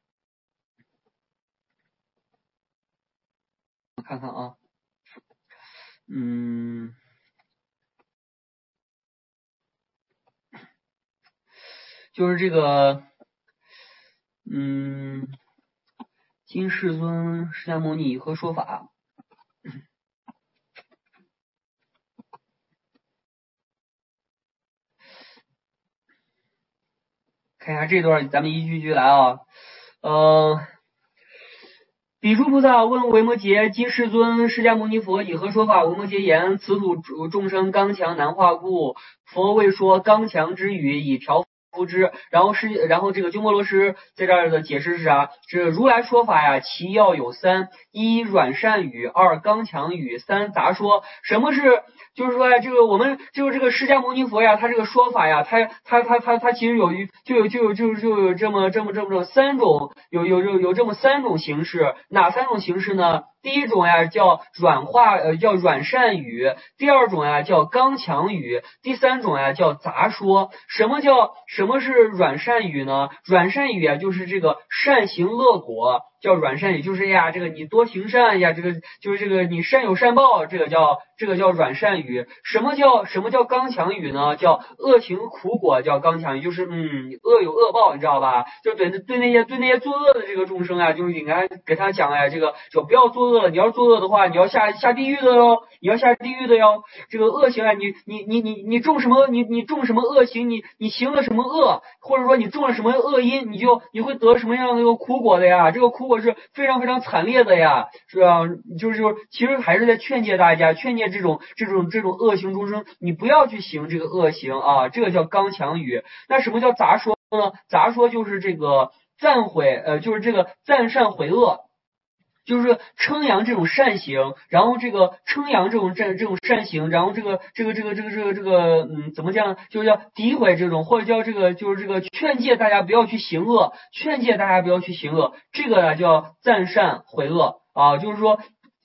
我看看啊，嗯，就是这个嗯。今世尊释迦牟尼以何说法？看一下这段，咱们一句句来啊。呃，比诸菩萨问维摩诘：今世尊释迦牟尼佛以何说法？维摩诘言：此土众生刚强难化故，佛为说刚强之语以调伏之。然后是，然后这个鸠摩罗什在这儿的解释是啥？是如来说法呀，其要有三：一软善语，二刚强语，三杂说。什么是？就是说呀，这个我们就是这个释迦牟尼佛呀，他这个说法呀，他他他他他其实有一就有就有就就有这么这么这么这么三种，有有有有这么三种形式，哪三种形式呢？第一种呀叫软化，呃叫软善语；第二种呀叫刚强语；第三种呀叫杂说。什么叫什么是软善语呢？软善语啊，就是这个善行乐果。叫软善语，就是呀，这个你多行善呀，这个就是这个你善有善报，这个叫这个叫软善语。什么叫什么叫刚强语呢？叫恶行苦果，叫刚强语，就是嗯恶有恶报，你知道吧？就对对那些对那些作恶的这个众生啊，就是应该给他讲呀，这个就不要作恶了，你要作恶的话，你要下下地狱的哟，你要下地狱的哟。这个恶行啊，你你你你你种什么，你你种什么恶行，你你行了什么恶，或者说你种了什么恶因，你就你会得什么样的一个苦果的呀？这个苦果是非常非常惨烈的呀，是吧？就是就是，其实还是在劝诫大家，劝诫这种这种这种恶行众生，你不要去行这个恶行啊，这个叫刚强语。那什么叫杂说呢？杂说就是这个赞毁，呃，就是这个赞善毁恶。就是称扬这种善行，然后这个称扬这种这这种善行，然后这个这个这个这个这个这个嗯，怎么讲？就是叫诋毁这种，或者叫这个就是这个劝诫大家不要去行恶，劝诫大家不要去行恶，这个呢叫赞善毁恶啊，就是说。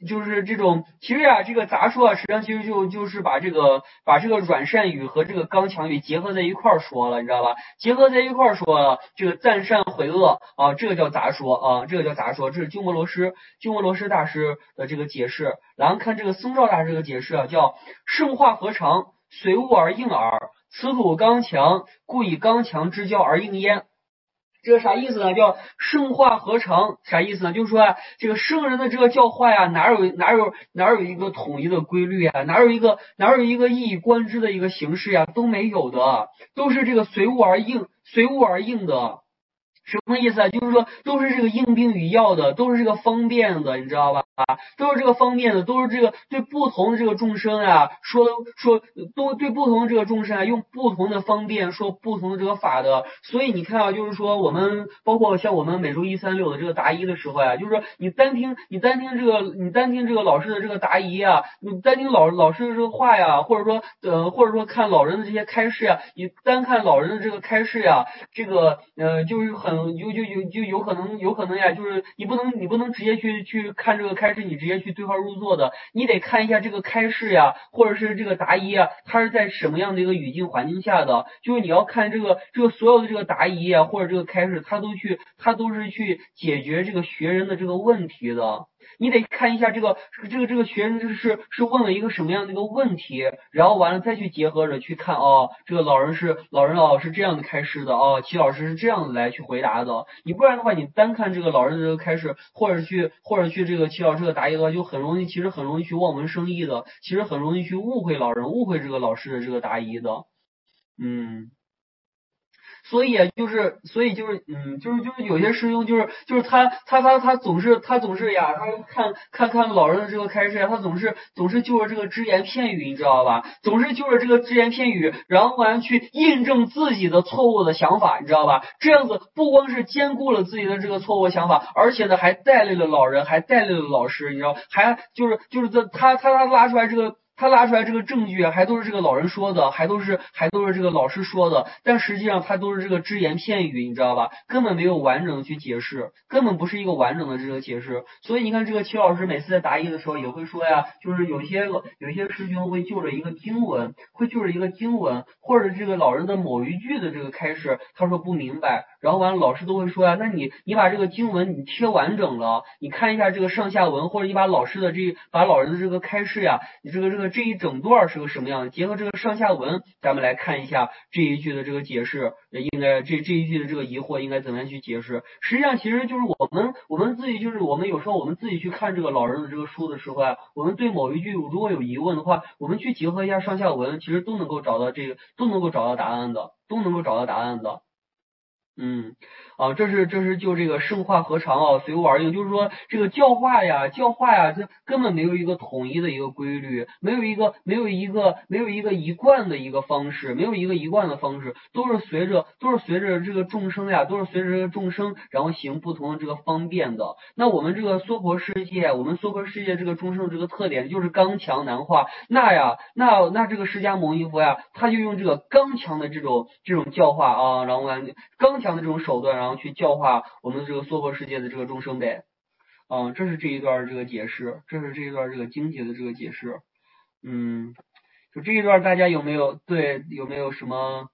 就是这种，其实呀，这个杂说啊，实际上其实就就是把这个把这个软善语和这个刚强语结合在一块儿说了，你知道吧？结合在一块儿说了，这个赞善毁恶啊，这个叫杂说啊，这个叫杂说，这是鸠摩罗什鸠摩罗什大师的这个解释。然后看这个僧肇大师的解释啊，叫圣化何常，随物而应耳，此土刚强，故以刚强之教而应焉。这个啥意思呢？叫圣化何常？啥意思呢？就是说啊，这个圣人的这个教化呀，哪有哪有哪有一个统一的规律啊？哪有一个哪有一个一以贯之的一个形式呀？都没有的，都是这个随物而应，随物而应的。什么意思啊？就是说都是这个应病与药的，都是这个方便的，你知道吧？都是这个方便的，都是这个对不同的这个众生啊，说说都对不同的这个众生啊，用不同的方便说不同的这个法的。所以你看啊，就是说我们包括像我们每周一三六的这个答疑的时候呀、啊，就是说你单听你单听这个你单听这个老师的这个答疑啊，你单听老老师的这个话呀，或者说呃或者说看老人的这些开示呀，你单看老人的这个开示呀，这个呃就是很。有就有就有可能有可能呀，就是你不能你不能直接去去看这个开示，你直接去对号入座的，你得看一下这个开示呀，或者是这个答疑啊，它是在什么样的一个语境环境下的，就是你要看这个这个所有的这个答疑啊，或者这个开示，它都去它都是去解决这个学人的这个问题的。你得看一下这个这个这个学生是是问了一个什么样的一个问题，然后完了再去结合着去看哦，这个老人是老人老是这样的开示的哦，齐老师是这样的来去回答的。你不然的话，你单看这个老人的这个开示，或者去或者去这个齐老师的答疑的话，就很容易其实很容易去望文生义的，其实很容易去误会老人，误会这个老师的这个答疑的。嗯。所以就是，所以就是，嗯，就是就是有些师兄就是就是他他他他总是他总是呀，他看看看老人的这个开示呀，他总是总是就着这个只言片语，你知道吧？总是就着这个只言片语，然后完去印证自己的错误的想法，你知道吧？这样子不光是兼顾了自己的这个错误想法，而且呢还带累了老人，还带累了老师，你知道，还就是就是这他他他拉出来这个。他拉出来这个证据啊，还都是这个老人说的，还都是还都是这个老师说的，但实际上他都是这个只言片语，你知道吧？根本没有完整的去解释，根本不是一个完整的这个解释。所以你看，这个齐老师每次在答疑的时候也会说呀，就是有一些有一些师兄会就着一个经文，会就着一个经文，或者这个老人的某一句的这个开示，他说不明白，然后完了老师都会说呀，那你你把这个经文你贴完整了，你看一下这个上下文，或者你把老师的这把老人的这个开示呀，你这个这个。这一整段是个什么样的？结合这个上下文，咱们来看一下这一句的这个解释，应该这这一句的这个疑惑应该怎么样去解释？实际上，其实就是我们我们自己就是我们有时候我们自己去看这个老人的这个书的时候啊，我们对某一句如果有疑问的话，我们去结合一下上下文，其实都能够找到这个都能够找到答案的，都能够找到答案的。嗯，啊，这是这是就这个圣化何常啊，随物而应，就是说这个教化呀，教化呀，这根本没有一个统一的一个规律，没有一个没有一个没有一个一贯的一个方式，没有一个一贯的方式，都是随着都是随着这个众生呀，都是随着这个众生，然后行不同的这个方便的。那我们这个娑婆世界，我们娑婆世界这个众生的这个特点就是刚强难化，那呀，那那这个释迦牟尼佛呀，他就用这个刚强的这种这种教化啊，然后完刚强的这种手段，然后去教化我们这个娑婆世界的这个众生呗。嗯，这是这一段这个解释，这是这一段这个经节的这个解释。嗯，就这一段大家有没有对有没有什么？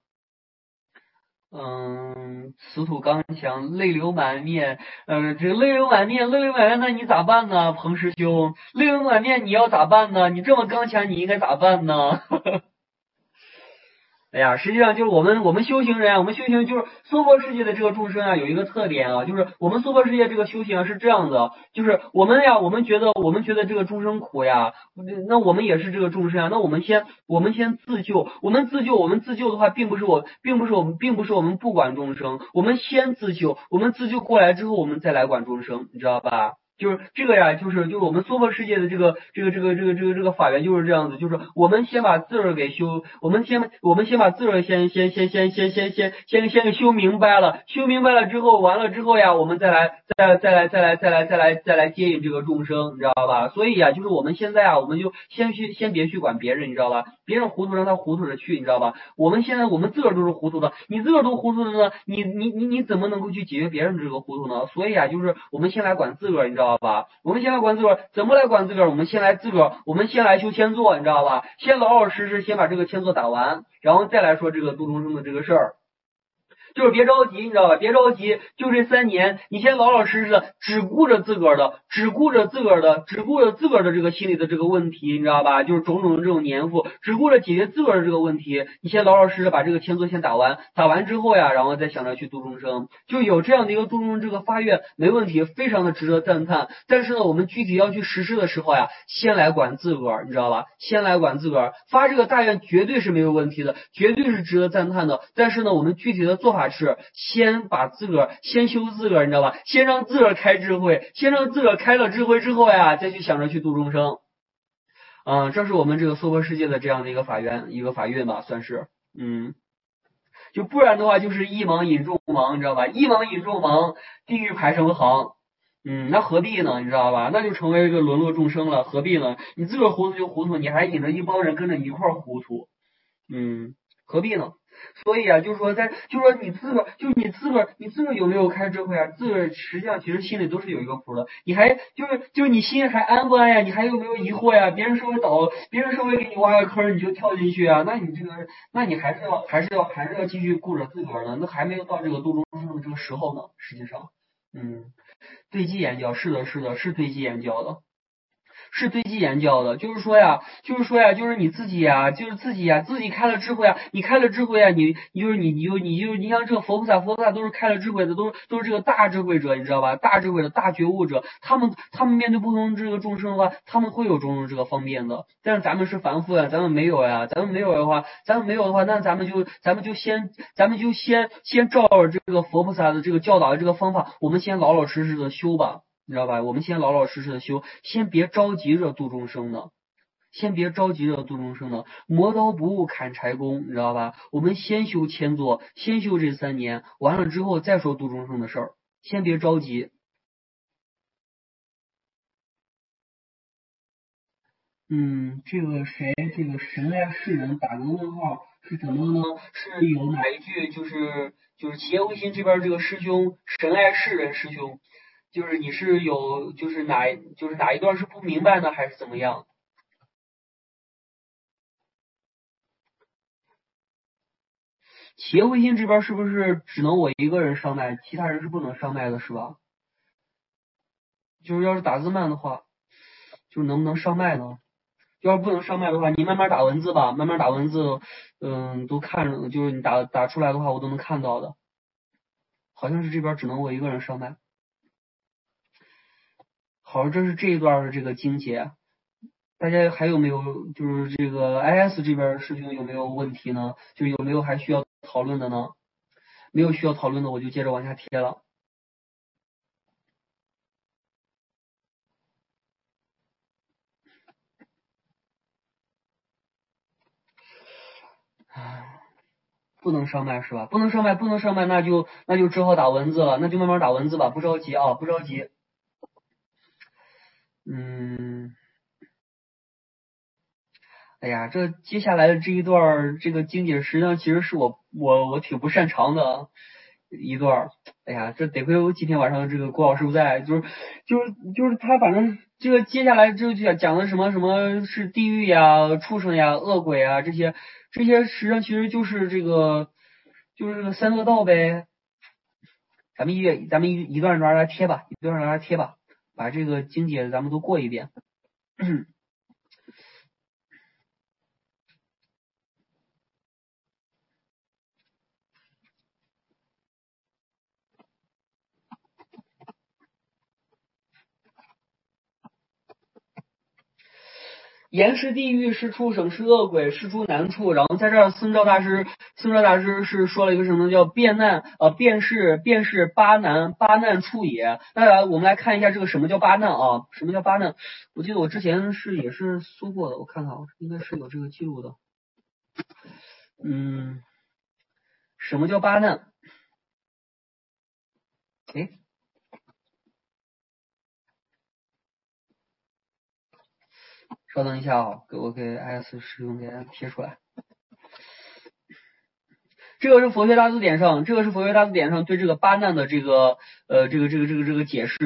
嗯，此土刚强，泪流满面。嗯，这个泪流满面，泪流满面，那你咋办呢，彭师兄？泪流满面，你要咋办呢？你这么刚强，你应该咋办呢？哎呀，实际上就是我们我们修行人啊，我们修行就是娑婆世界的这个众生啊，有一个特点啊，就是我们娑婆世界这个修行啊是这样的，就是我们呀，我们觉得我们觉得这个众生苦呀，那我们也是这个众生啊，那我们先我们先自救，我们自救，我们自救的话，并不是我，并不是我们，并不是我们不管众生，我们先自救，我们自救过来之后，我们再来管众生，你知道吧？就是这个呀，就是就是我们娑婆世界的这个这个这个这个这个这个法源就是这样子，就是我们先把字儿给修，我们先我们先把字儿先先先先先先先先先给修明白了，修明白了之后，完了之后呀，我们再来再再来再来再来再来再来接引这个众生，你知道吧？所以呀，就是我们现在啊，我们就先去先别去管别人，你知道吧？别人糊涂让他糊涂着去，你知道吧？我们现在我们自个儿都是糊涂的，你自个儿都糊涂的呢，你你你你怎么能够去解决别人的这个糊涂呢？所以啊，就是我们先来管自个儿，你知道。 道吧？我们先来管自个儿，怎么来管自个儿？我们先来自个儿，我们先来修千座，你知道吧？先老老实实先把这个千座打完，然后再来说这个度众生的这个事儿。就是别着急，你知道吧？别着急，就这三年，你先老老实实的，只顾着自个儿的，只顾着自个儿的，只顾着自个儿的这个心里的这个问题，你知道吧？就是种种的这种年富，只顾着解决自个儿的这个问题。你先老老实实的把这个千座先打完，打完之后呀，然后再想着去度众生，就有这样的一个度众生这个发愿，没问题，非常的值得赞叹。但是呢，我们具体要去实施的时候呀，先来管自个儿，你知道吧？先来管自个儿，发这个大愿绝对是没有问题的，绝对是值得赞叹的。但是呢，我们具体的做法是先把自个儿先修自个儿，你知道吧？先让自个儿开智慧，先让自个儿开了智慧之后呀，再去想着去度众生。嗯，这是我们这个娑婆世界的这样的一个法愿，一个法运吧，算是。嗯，就不然的话就是一盲引众盲，你知道吧？一盲引众盲，地狱排成行。嗯，那何必呢？你知道吧？那就成为一个沦落众生了，何必呢？你自个儿糊涂就糊涂，你还引着一帮人跟着你一块儿糊涂。嗯，何必呢？所以啊，就是说在，就是说你自个儿，就你自个儿，你自个儿有没有开智慧啊？自个儿实际上其实心里都是有一个谱的。你还就是就是你心里还安不安呀？你还有没有疑惑呀？别人稍微倒，别人稍微给你挖个坑，你就跳进去啊？那你这个，那你还是要还是要还是要继续顾着自个儿呢？那还没有到这个度众生的这个时候呢。实际上，嗯，对机言教是的，是的，是对机言教的。是对机言教的，就是说呀，就是说呀，就是你自己呀，就是自己呀，自己开了智慧啊，你开了智慧啊，你你就是你你就你就你像这个佛菩萨，佛菩萨都是开了智慧的，都是都是这个大智慧者，你知道吧？大智慧的大觉悟者，他们他们面对不同这个众生的话，他们会有种种这个方便的。但是咱们是凡夫呀，咱们没有呀，咱们没有的话，咱们没有的话，那咱们就咱们就先咱们就先先照着这个佛菩萨的这个教导的这个方法，我们先老老实实的修吧。你知道吧？我们先老老实实的修，先别着急着度众生呢，先别着急着度众生呢。磨刀不误砍柴工，你知道吧？我们先修千座，先修这三年，完了之后再说度众生的事儿，先别着急。嗯，这个谁，这个神爱世人打个问号是怎么呢？是有哪一句就是就是企业微信这边这个师兄神爱世人师兄。就是你是有就是哪就是哪一段是不明白呢，还是怎么样？企业微信这边是不是只能我一个人上麦，其他人是不能上麦的，是吧？就是要是打字慢的话，就是能不能上麦呢？要是不能上麦的话，你慢慢打文字吧，慢慢打文字，嗯，都看着，就是你打打出来的话，我都能看到的。好像是这边只能我一个人上麦。好，这是这一段的这个经节。大家还有没有就是这个 I S 这边师兄有没有问题呢？就是有没有还需要讨论的呢？没有需要讨论的，我就接着往下贴了。不能上麦是吧？不能上麦，不能上麦，那就那就只好打文字了，那就慢慢打文字吧，不着急啊，不着急。嗯。哎呀，这接下来的这一段这个经解，实际上其实是我我我挺不擅长的一段。哎呀，这得亏我今天晚上这个郭老师不在，就是就是就是他反正这个接下来就讲讲的什么什么是地狱呀、畜生呀、恶鬼啊这些这些，实际上其实就是这个就是这个三恶道呗。咱们一咱们一一段一段来贴吧，一段一段来贴吧，把这个经解咱们都过一遍。严是地狱，是畜生，是恶鬼，是诸难处。然后在这儿，孙照大师，孙照大师是说了一个什么叫变难？呃，便是便是八难，八难处也。那我们来看一下这个什么叫八难啊？什么叫八难？我记得我之前是也是搜过的，我看看啊，应该是有这个记录的。嗯，什么叫八难？哎。稍等一下啊，给我给 S 师兄给贴出来。这个是佛学大字典上，这个是佛学大字典上对这个八难的这个呃这个这个这个这个解释。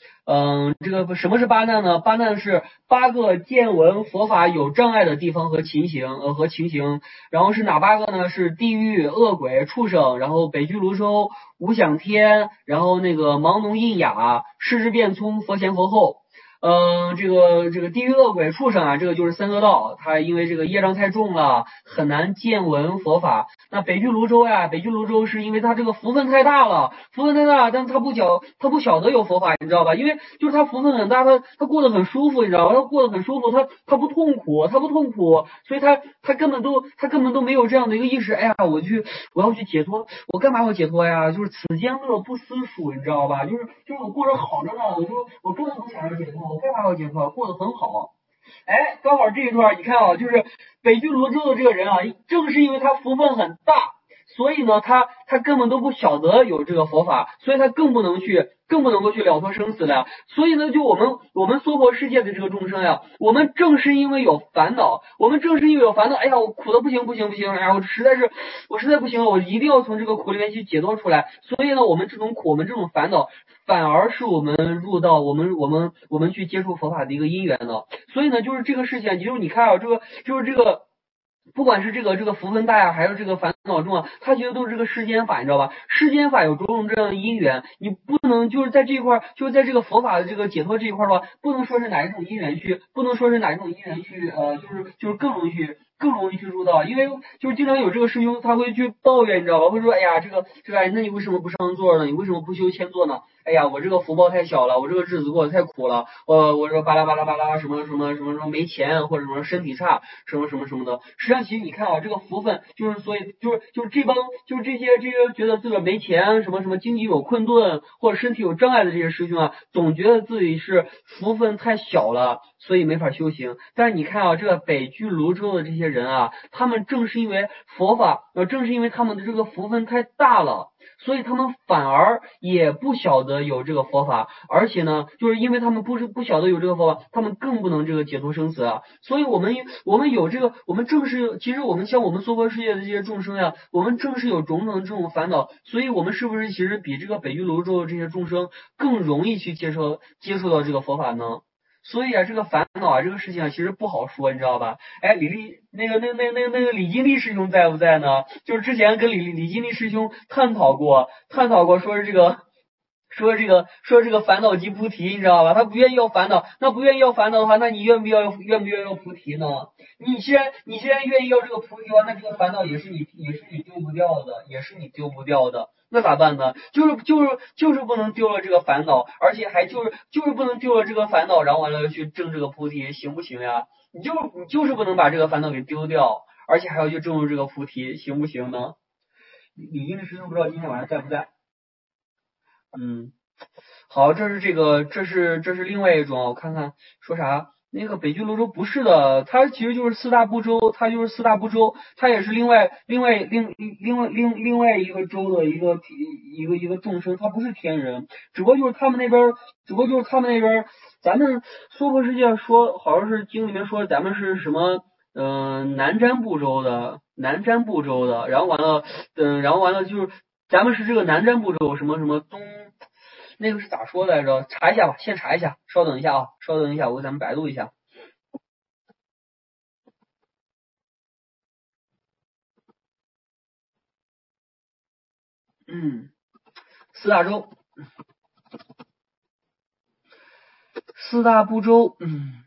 嗯，这个什么是八难呢？八难是八个见闻佛法有障碍的地方和情形，呃和情形。然后是哪八个呢？是地狱、恶鬼、畜生，然后北俱泸州、无想天，然后那个盲聋印哑、视之变聪、佛前佛后。嗯，这个这个地狱恶鬼畜生啊，这个就是三恶道，他因为这个业障太重了，很难见闻佛法。那北俱泸州呀，北俱泸州是因为他这个福分太大了，福分太大，但他不晓他不晓得有佛法，你知道吧？因为就是他福分很大，他他过得很舒服，你知道吧？他过得很舒服，他他不痛苦，他不痛苦，所以他他根本都他根本都没有这样的一个意识。哎呀，我去我要去解脱，我干嘛要解脱呀？就是此间乐不思蜀，你知道吧？就是就是我过着好着呢，我说我根本不想要解脱，我干嘛要解脱？过得很好。哎，刚好这一段你看啊，就是北俱泸州的这个人啊，正是因为他福分很大，所以呢，他他根本都不晓得有这个佛法，所以他更不能去，更不能够去了脱生死的呀。所以呢，就我们我们娑婆世界的这个众生呀，我们正是因为有烦恼，我们正是因为有烦恼，哎呀，我苦的不行不行不行，哎呀，我实在是我实在不行了，我一定要从这个苦里面去解脱出来。所以呢，我们这种苦，我们这种烦恼，反而是我们入到我们我们我们去接触佛法的一个因缘呢。所以呢，就是这个事情，就是你看啊，这个就是这个。不管是这个这个福分大呀，还是这个烦恼重啊，他觉得都是这个世间法，你知道吧？世间法有种种这样的因缘，你不能就是在这一块，就是在这个佛法的这个解脱这一块的话，不能说是哪一种因缘去，不能说是哪一种因缘去，呃，就是就是更容易去。更容易去入道，因为就是经常有这个师兄他会去抱怨，你知道吧？会说，哎呀，这个这个，那你为什么不上座呢？你为什么不修千座呢？哎呀，我这个福报太小了，我这个日子过得太苦了，我我说巴拉巴拉巴拉什么什么什么什么没钱，或者什么身体差，什么什么什么的。实际上，其实你看啊，这个福分就是所以就是就是这帮就是这些这些觉得自个儿没钱，什么什么经济有困顿或者身体有障碍的这些师兄啊，总觉得自己是福分太小了，所以没法修行。但是你看啊，这个北俱泸州的这些人啊，他们正是因为佛法，呃，正是因为他们的这个福分太大了。所以他们反而也不晓得有这个佛法，而且呢，就是因为他们不是不晓得有这个佛法，他们更不能这个解脱生死啊。所以我们我们有这个，我们正是其实我们像我们娑婆世界的这些众生呀，我们正是有种种这种烦恼，所以我们是不是其实比这个北俱泸州的这些众生更容易去接受接触到这个佛法呢？所以啊，这个烦恼啊，这个事情啊，其实不好说，你知道吧？哎，李丽，那个、那、那、那、那个李金利师兄在不在呢？就是之前跟李李金利师兄探讨过，探讨过，说是这个，说这个，说这个烦恼即菩提，你知道吧？他不愿意要烦恼，那不愿意要烦恼的话，那你愿不要愿不愿意要菩提呢？你既然你既然愿意要这个菩提的话，那这个烦恼也是你也是你丢不掉的，也是你丢不掉的。那咋办呢？就是就是就是不能丢了这个烦恼，而且还就是就是不能丢了这个烦恼，然后完了去证这个菩提，行不行呀？你就你就是不能把这个烦恼给丢掉，而且还要去证入这个菩提，行不行呢？李金的师兄不知道今天晚上在不在？嗯，好，这是这个，这是这是另外一种，我看看说啥。那个北俱泸州不是的，它其实就是四大部洲，它就是四大部洲，它也是另外另外另另外另另外一个州的一个一个一个众生，它不是天人，只不过就是他们那边，只不过就是他们那边，咱们娑婆世界说好像是经里面说咱们是什么，嗯、呃，南瞻部洲的，南瞻部洲的，然后完了，嗯，然后完了就是咱们是这个南瞻部洲什么什么东。那个是咋说来着？查一下吧，先查一下，稍等一下啊，稍等一下，我给咱们百度一下。嗯，四大洲，四大部洲，嗯，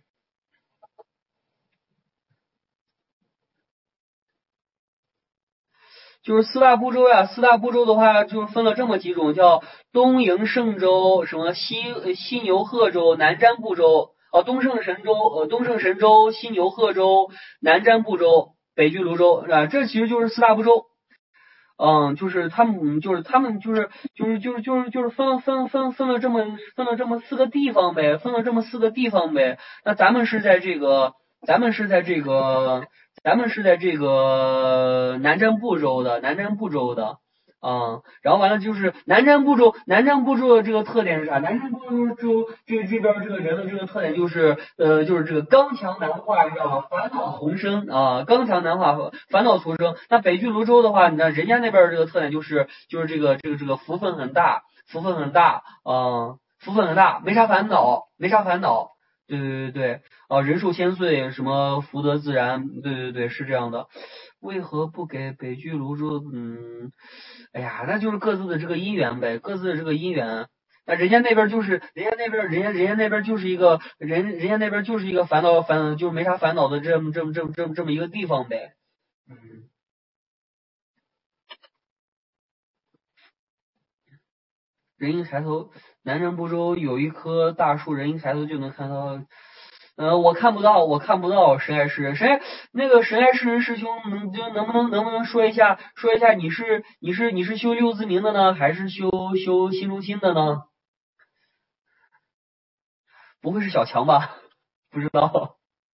就是四大部洲呀。四大部洲的话，就是分了这么几种，叫东瀛圣州、什么西西牛贺州、南瞻部洲。哦，东胜神州，呃，东胜神州、西牛贺州、南瞻部洲、北俱泸州，啊，这其实就是四大部洲。嗯，就是他们，就是他们，就是就是就是就是就是分了分分分了这么分了这么四个地方呗，分了这么四个地方呗。那咱们是在这个，咱们是在这个，咱们是在这个南瞻部洲的，南瞻部洲的。嗯，然后完了就是南瞻部洲，南瞻部洲的这个特点是啥？南瞻部洲这这边这个人的这个特点就是呃就是这个刚强难化，你知道吗？烦恼丛生啊，刚强难化，烦恼丛生。那北俱泸州的话，你看人家那边这个特点就是就是这个这个这个福分很大，福分很大啊。 福分很大，没啥烦恼，没啥烦恼。对对对对，啊，人寿千岁，什么福德自然，对对对，是这样的。为何不给北居泸州？嗯，哎呀，那就是各自的这个姻缘呗，各自的这个姻缘。那人家那边就是，人家那边，人家人家那边就是一个人，人家那边就是一个烦恼烦，就是没啥烦恼的这么这么这么这么这么一个地方呗。嗯。人一抬头，南瞻部洲有一棵大树，人一抬头就能看到。呃，我看不到，我看不到神爱世人。神爱那个神爱世人师兄，能就能不能能不能说一下，说一下你是你是你是修六字明的呢，还是修修心中心的呢？不会是小强吧？不知道。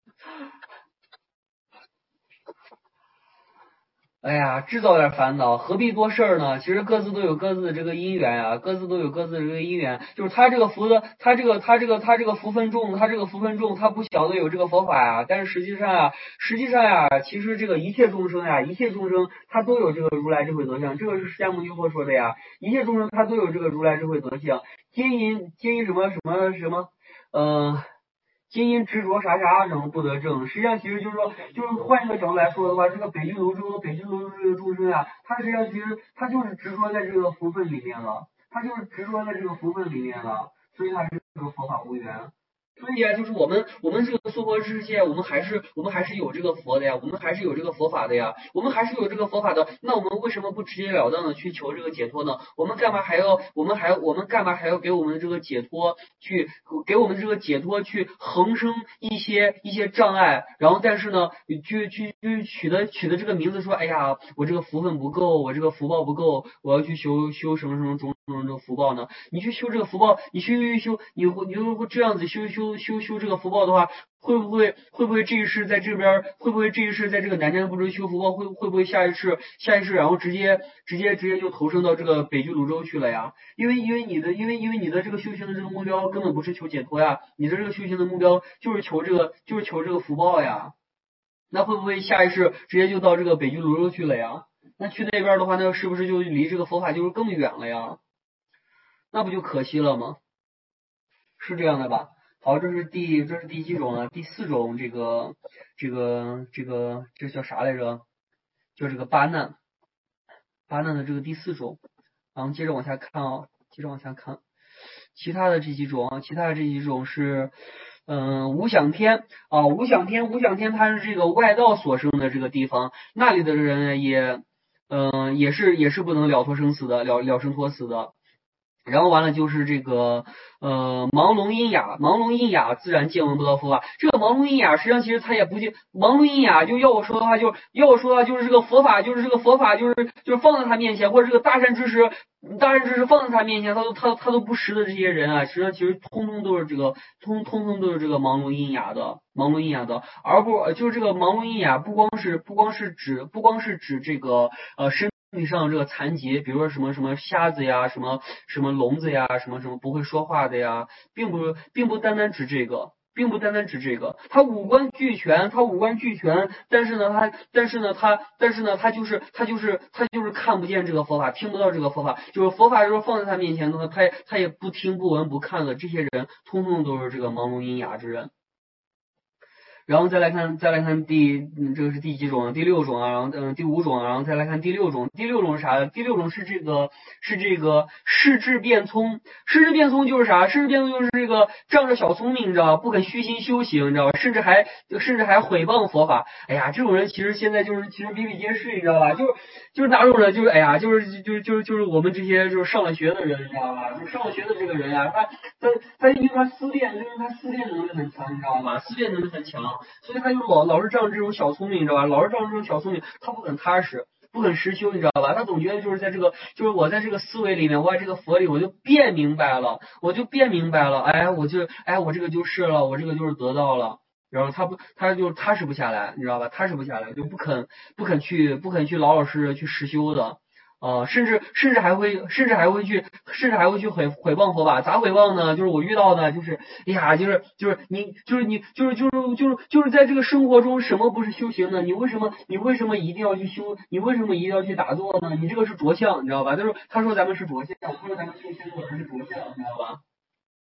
哎呀，制造点烦恼，何必多事儿呢？其实各自都有各自的这个因缘啊，各自都有各自的这个因缘。就是他这个福的，他这个他这个他这个福分重，他这个福分重，他不晓得有这个佛法呀。但是实际上呀，实际上呀，其实这个一切众生呀，一切众生他都有这个如来智慧德相，这个是释迦牟尼佛说的呀。一切众生他都有这个如来智慧德相，皆因皆因什么什么什么，呃。皆因执着啥啥能不得正，实际上其实就是说，就是换一个角度来说的话，这个北俱泸州，北俱泸州这个众生呀，他实际上其实他就是执着在这个福分里面了，他就是执着在这个福分里面了，所以他是这个佛法无缘。所以啊，就是我们我们这个娑婆世界，我们还是我们还是有这个佛的呀，我们还是有这个佛法的呀，我们还是有这个佛法的。那我们为什么不直截了当的去求这个解脱呢？我们干嘛还要我们还我们干嘛还要给我们的这个解脱去给我们这个解脱去横生一些一些障碍？然后但是呢，去去去取的取的这个名字说，哎呀，我这个福分不够，我这个福报不够，我要去修修什么什么种种的福报呢？你去修这个福报，你修修修，你你如果这样子修修修修这个福报的话，会不会会不会这一世在这边，会不会这一世在这个南瞻部洲修福报，会会不会下一世下一世然后直接直接直接就投生到这个北俱泸州去了呀？因为因为你的因为因为你的这个修行的这个目标根本不是求解脱呀，你的这个修行的目标就是求这个就是求这个福报呀。那会不会下一世直接就到这个北俱泸州去了呀？那去那边的话，那是不是就离这个佛法就是更远了呀？那不就可惜了吗？是这样的吧？好，这是第这是第几种呢？第四种，这个这个这个这叫啥来着？就这个八难，八难的这个第四种。然后接着往下看啊，接着往下看，其他的这几种啊，其他的这几种是，嗯、呃，无想天啊，无想天，无想天，它是这个外道所生的这个地方，那里的人也，嗯、呃，也是也是不能了脱生死的，了了生脱死的。然后完了就是这个呃盲聋喑哑，盲聋喑哑自然见闻不到佛法。这个盲聋喑哑实际上其实他也不就盲聋喑哑，就要我说的话，就要我说的话就是这个佛法，就是这个佛法，就是就是放在他面前，或者这个大善知识，大善知识放在他面前，他都他他都不识的这些人啊，实际上其实通通都是这个通通通都是这个盲聋喑哑的，盲聋喑哑的，而不就是这个盲聋喑哑不光是不光是指不光是指这个呃身体上这个残疾，比如说什么什么瞎子呀，什么什么聋子呀，什么什么不会说话的呀，并不并不单单指这个。并不单单指这个，他五官俱全，他五官俱全，但是呢，他但是呢，他但是呢，他就是他就是他就是看不见这个佛法，听不到这个佛法，就是佛法就是放在他面前的话，他也他也不听不闻不看的，这些人通通都是这个盲聋喑哑之人。然后再来看，再来看第，嗯，这个是第几种啊？第六种啊，然后嗯，第五种啊，然后再来看第六种。第六种是啥呢？第六种是这个，是这个视智变聪。视智变聪就是啥？视智变聪就是这个仗着小聪明，你知道吧？不肯虚心修行，你知道吧？甚至还甚至还毁谤佛法。哎呀，这种人其实现在就是其实比比皆是，你知道吧？就是就是哪种人？就是哎呀，就是就是就是就是我们这些就是上了学的人，你知道吧？就上了学的这个人呀、啊，他他他因为他思辨，因为他思辨能力很强，你知道吧？思辨能力很强。所以他就老老是仗这种小聪明，你知道吧？老是仗这种小聪明，他不肯踏实，不肯实修，你知道吧？他总觉得就是在这个，就是我在这个思维里面，我在这个佛里，我就变明白了，我就变明白了，哎，我就哎，我这个就是了，我这个就是得到了。然后他不，他就踏实不下来，你知道吧？踏实不下来，就不肯不肯去不肯去老老实实去实修的。呃，甚至甚至还会甚至还会去甚至还会去毁毁谤佛法，咋毁谤呢？就是我遇到的，就是哎呀，就是就是你就是你就是就是就是就是在这个生活中，什么不是修行呢？你为什么你为什么一定要去修？你为什么一定要去打坐呢？你这个是着相，你知道吧？他说他说咱们是着相，他说咱们修仙的人是着相，你知道吧？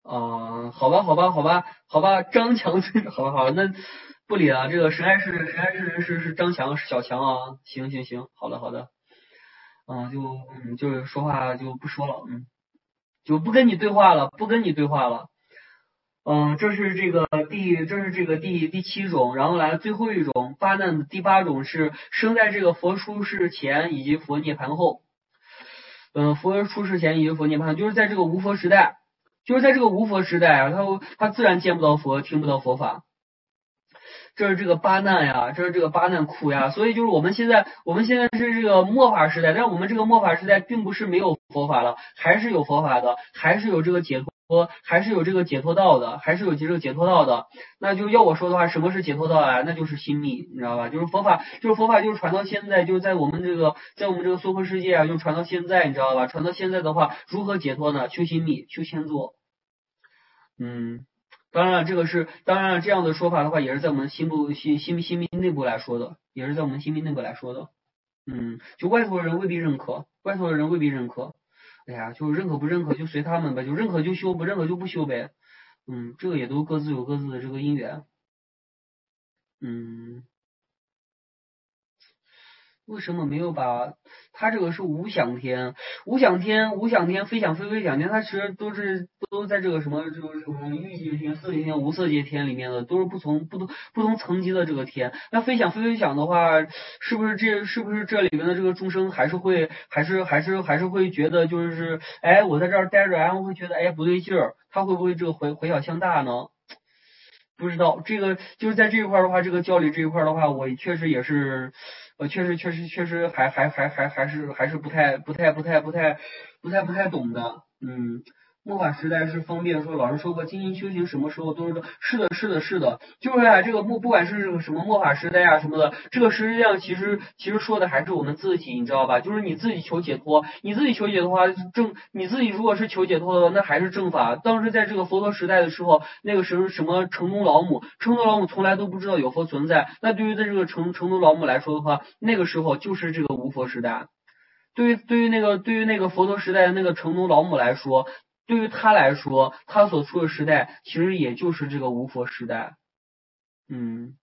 啊、好吧，好吧，好吧，好吧，张强最，好吧，好吧，那不理了，这个实在是实在是是是张强是小强啊，行行行，好的好的，嗯，就嗯就是说话就不说了，嗯，就不跟你对话了，不跟你对话了。嗯，这是这个第，这是这个第第七种，然后来最后一种八难的第八种是生在这个佛出世前以及佛涅盘后。嗯，佛出世前以及佛涅盘，就是在这个无佛时代，就是在这个无佛时代啊，他他自然见不到佛，听不到佛法。这是这个八难呀，这是这个八难苦呀，所以就是我们现在，我们现在是这个末法时代，但是我们这个末法时代并不是没有佛法了，还是有佛法的，还是有这个解脱，还是有这个解脱道的，还是有这个解脱道的。那就要我说的话，什么是解脱道啊？那就是心密，你知道吧？就是佛法，就是佛法，就是传到现在，就是在我们这个，在我们这个娑婆世界啊，就传到现在，你知道吧？传到现在的话，如何解脱呢？修心密，修千座，嗯。当然了，这个是当然了，这样的说法的话，也是在我们心部心心心密内部来说的，也是在我们心密内部来说的。嗯，就外头的人未必认可，外头的人未必认可。哎呀，就认可不认可就随他们呗，就认可就修，不认可就不修呗。嗯，这个也都各自有各自的这个因缘。嗯。为什么没有把它这个是无想天，无想天，无想天，非想非非想天，它其实都是都在这个什么这个什么欲界天、色界天、无色界天里面的，都是不同不同不同层级的这个天。那非想非非想的话，是不是这是不是这里面的这个众生还是会还是还是还是会觉得就是哎我在这儿待着，然后会觉得哎不对劲儿，他会不会这个回回小向大呢？不知道这个就是在这一块儿的话，这个教理这一块儿的话，我确实也是，呃，确实确实确实还还还还还是还是不太不太不太不太不太不太懂的，嗯。末法时代是方便说，老师说过，精进修行什么时候都是是的，是的，是的，就是啊，这个末不管是这个什么末法时代啊什么的，这个实际上其实其实说的还是我们自己，你知道吧？就是你自己求解脱，你自己求解脱的话，正你自己如果是求解脱的，那还是正法。当时在这个佛陀时代的时候，那个时候什么城东老母，城东老母从来都不知道有佛存在。那对于在这个城城东老母来说的话，那个时候就是这个无佛时代。对于对于那个对于那个佛陀时代的那个城东老母来说，对于他来说，他所处的时代其实也就是这个无佛时代。嗯，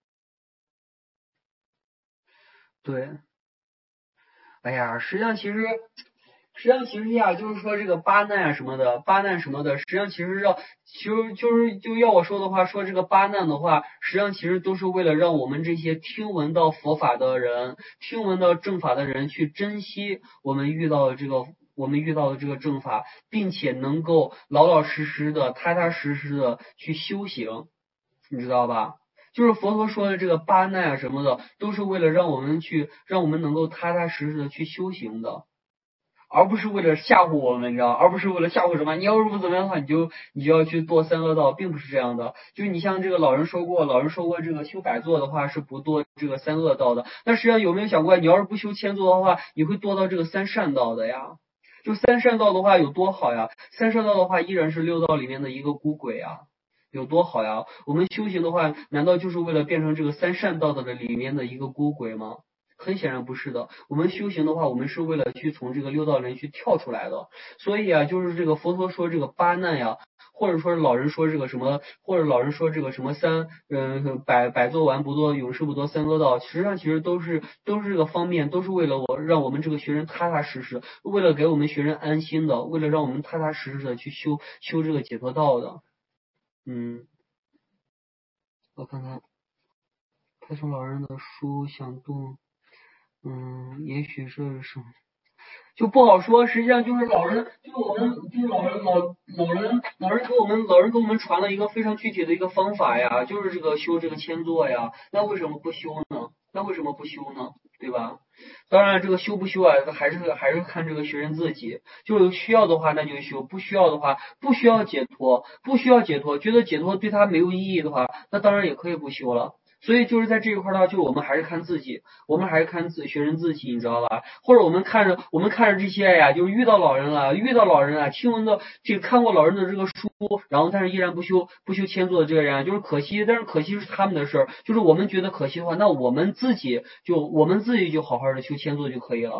对。哎呀，实际上其实，实际上其实呀，就是说这个八难啊什么的，八难什么的，实际上其实要，其实就是就要我说的话，说这个八难的话，实际上其实都是为了让我们这些听闻到佛法的人，听闻到正法的人去珍惜我们遇到的这个。我们遇到的这个正法，并且能够老老实实的、踏踏实实的去修行，你知道吧？就是佛陀说的这个八难啊什么的，都是为了让我们去，让我们能够踏踏实实的去修行的，而不是为了吓唬我们，你知道，而不是为了吓唬什么，你要是不怎么样的话，你就你就要去堕三恶道，并不是这样的。就是你像这个老人说过，老人说过这个修百座的话是不堕这个三恶道的，但实际上有没有想过，你要是不修千座的话，你会堕到这个三善道的呀？就三善道的话有多好呀？三善道的话依然是六道里面的一个孤鬼啊。有多好呀？我们修行的话，难道就是为了变成这个三善道的里面的一个孤鬼吗？很显然不是的。我们修行的话，我们是为了去从这个六道里去跳出来的。所以啊，就是这个佛陀说这个八难呀，或者说是老人说这个什么，或者老人说这个什么三，嗯，百百做完不做，永世不堕三恶道，实际上其实都是都是这个方面，都是为了我让我们这个学生踏踏实实，为了给我们学生安心的，为了让我们踏踏实实的去修修这个解脱道的。嗯。我看看太上老人的书想动，嗯，也许是什么就不好说。实际上就是老人，就是我们，就是老人老老人老人给我们老人给我们传了一个非常具体的一个方法呀，就是这个修这个千座呀。那为什么不修呢？那为什么不修呢？对吧？当然，这个修不修啊，还是还是看这个学生自己。就是需要的话，那就修；不需要的话，不需要解脱，不需要解脱，觉得解脱对他没有意义的话，那当然也可以不修了。所以就是在这一块的话，就是我们还是看自己，我们还是看自学生自己，你知道吧？或者我们看着我们看着这些呀，就是遇到老人了，遇到老人了，听闻到这个看过老人的这个书，然后但是依然不修不修千座的这个人啊，就是可惜，但是可惜是他们的事儿，就是我们觉得可惜的话，那我们自己就我们自己就好好的修千座就可以了。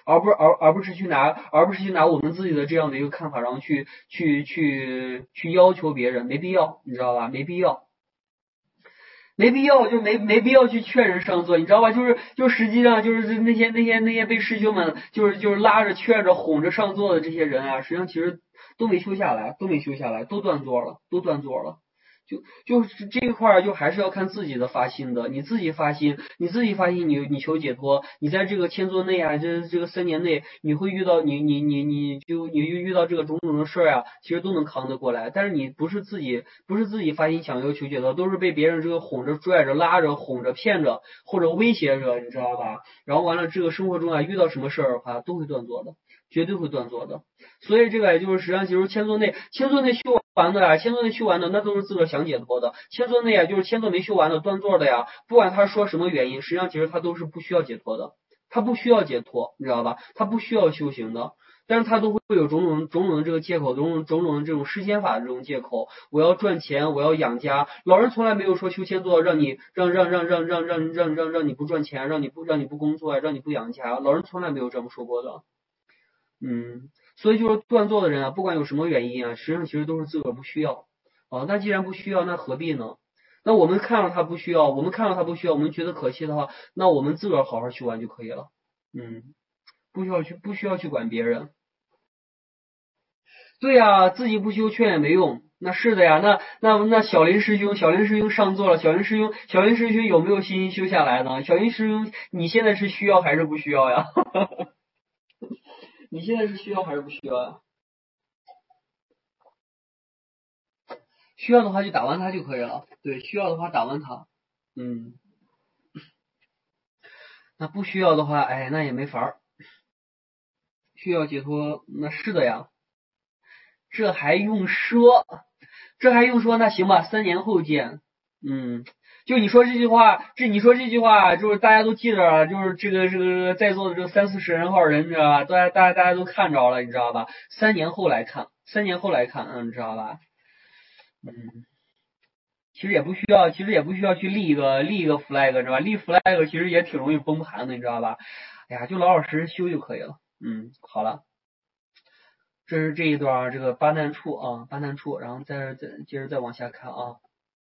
而不是而而不是去拿而不是去拿我们自己的这样的一个看法，然后去去去去要求别人，没必要，你知道吧？没必要。没必要，就没没必要去劝人上座，你知道吧？就是就实际上就是那些那些那些被师兄们就是就是拉着劝着哄着上座的这些人啊，实际上其实都没修下来，都没修下来，都断座了，都断座了。就就是这一块儿，就还是要看自己的发心的。你自己发心，你自己发心，你你求解脱，你在这个千座内啊，这这个三年内，你会遇到你你你你就你遇到这个种种的事儿啊，其实都能扛得过来。但是你不是自己不是自己发心想要求解脱，都是被别人这个哄着、拽着、拉着、哄着、骗着或者威胁着，你知道吧？然后完了，这个生活中啊，遇到什么事儿的话，都会断座的，绝对会断座的。所以这个也就是实际上，其实千座内，千座内修完的啊，千座内修完的那都是自个儿想解脱的。千座内啊，就是千座没修完的断座的呀，不管他说什么原因，实际上其实他都是不需要解脱的，他不需要解脱，你知道吧？他不需要修行的。但是他都会有种种种种的这个借口，种种种种的这种世间法的这种借口。我要赚钱，我要养家。老人从来没有说修千座让你让让让让让让让让让你不赚钱，让你不让你不工作，让你不养家。老人从来没有这么说过的。嗯，所以就是断座的人啊，不管有什么原因啊，实际上其实都是自个儿不需要啊。那既然不需要，那何必呢？那我们看到他不需要，我们看到他不需要，我们觉得可惜的话，那我们自个儿好好修完就可以了。嗯，不需要去不需要去管别人。对呀，自己不修劝也没用。那是的呀，那那那小林师兄，小林师兄上座了，小林师兄，小林师兄有没有心修下来呢？小林师兄，你现在是需要还是不需要呀？你现在是需要还是不需要呀？需要的话就打完它就可以了。对，需要的话打完它。嗯，那不需要的话，哎，那也没法儿。需要解脱，那是的呀，这还用说？这还用说？那行吧，三年后见。嗯，就你说这句话，这你说这句话，就是大家都记着了，就是这个这个在座的这三四十人号人，你知道吧？大家大家大家都看着了，你知道吧？三年后来看，三年后来看，嗯，你知道吧？嗯。其实也不需要，其实也不需要去立一个立一个 flag，知道吧？立 flag 其实也挺容易崩盘的，你知道吧？哎呀，就老老实实修就可以了。嗯，好了，这是这一段这个八难处啊，八难处，然后再再接着再往下看啊。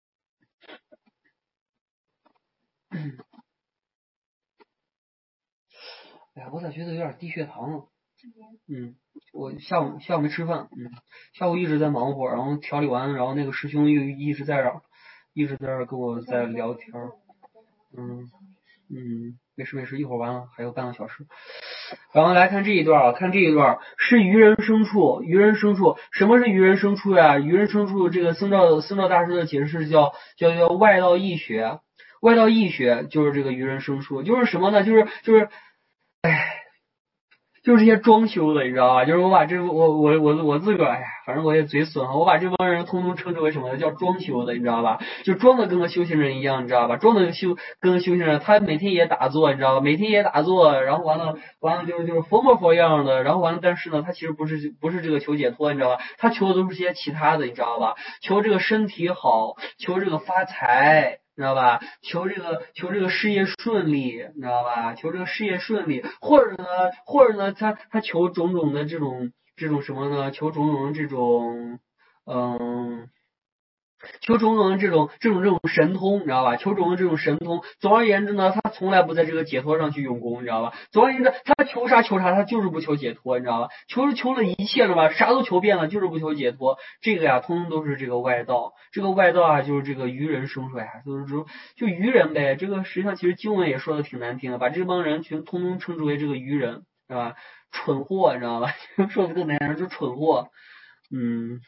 哎呀，我咋觉得有点低血糖呢？嗯，我下午下午没吃饭，嗯，下午一直在忙活，然后调理完，然后那个师兄又一直在这儿，一直在这儿跟我在聊天，嗯。嗯，没事没事，一会儿完了还有半个小时。然后来看这一段啊，看这一段是愚人生处，愚人生处，什么是愚人生处呀？愚人生处，这个僧兆僧兆大师的解释是叫叫叫外道义学，外道义学就是这个愚人生处，就是什么呢？就是就是，哎。就是这些装修的，你知道吧？就是我把这我我我我自个儿，哎呀，反正我也嘴损哈，我把这帮人通通称之为什么呢？叫装修的，你知道吧？就装的跟个修行人一样，你知道吧？装的修跟个修行人，他每天也打坐，你知道吧？每天也打坐，然后完了完了就是就是佛模佛样的，然后完了，但是呢，他其实不是不是这个求解脱，你知道吧？他求的都是些其他的，你知道吧？求这个身体好，求这个发财。知道吧？求这个求这个事业顺利，你知道吧？求这个事业顺利，或者呢，或者呢，他他求种种的这种这种什么呢？求种种的这种嗯。求种种的这种这种这种神通，你知道吧？求种种的这种神通。总而言之呢，他从来不在这个解脱上去用功，你知道吧？总而言之，他求啥求啥，他就是不求解脱，你知道吧？求是求了一切了吧，啥都求遍了，就是不求解脱。这个呀，通通都是这个外道。这个外道啊，就是这个愚人生出来，就是说就愚人呗。这个实际上其实经文也说的挺难听的，把这帮人全通通称之为这个愚人，是吧？蠢货，你知道吧？说的更难听，就是蠢货。嗯。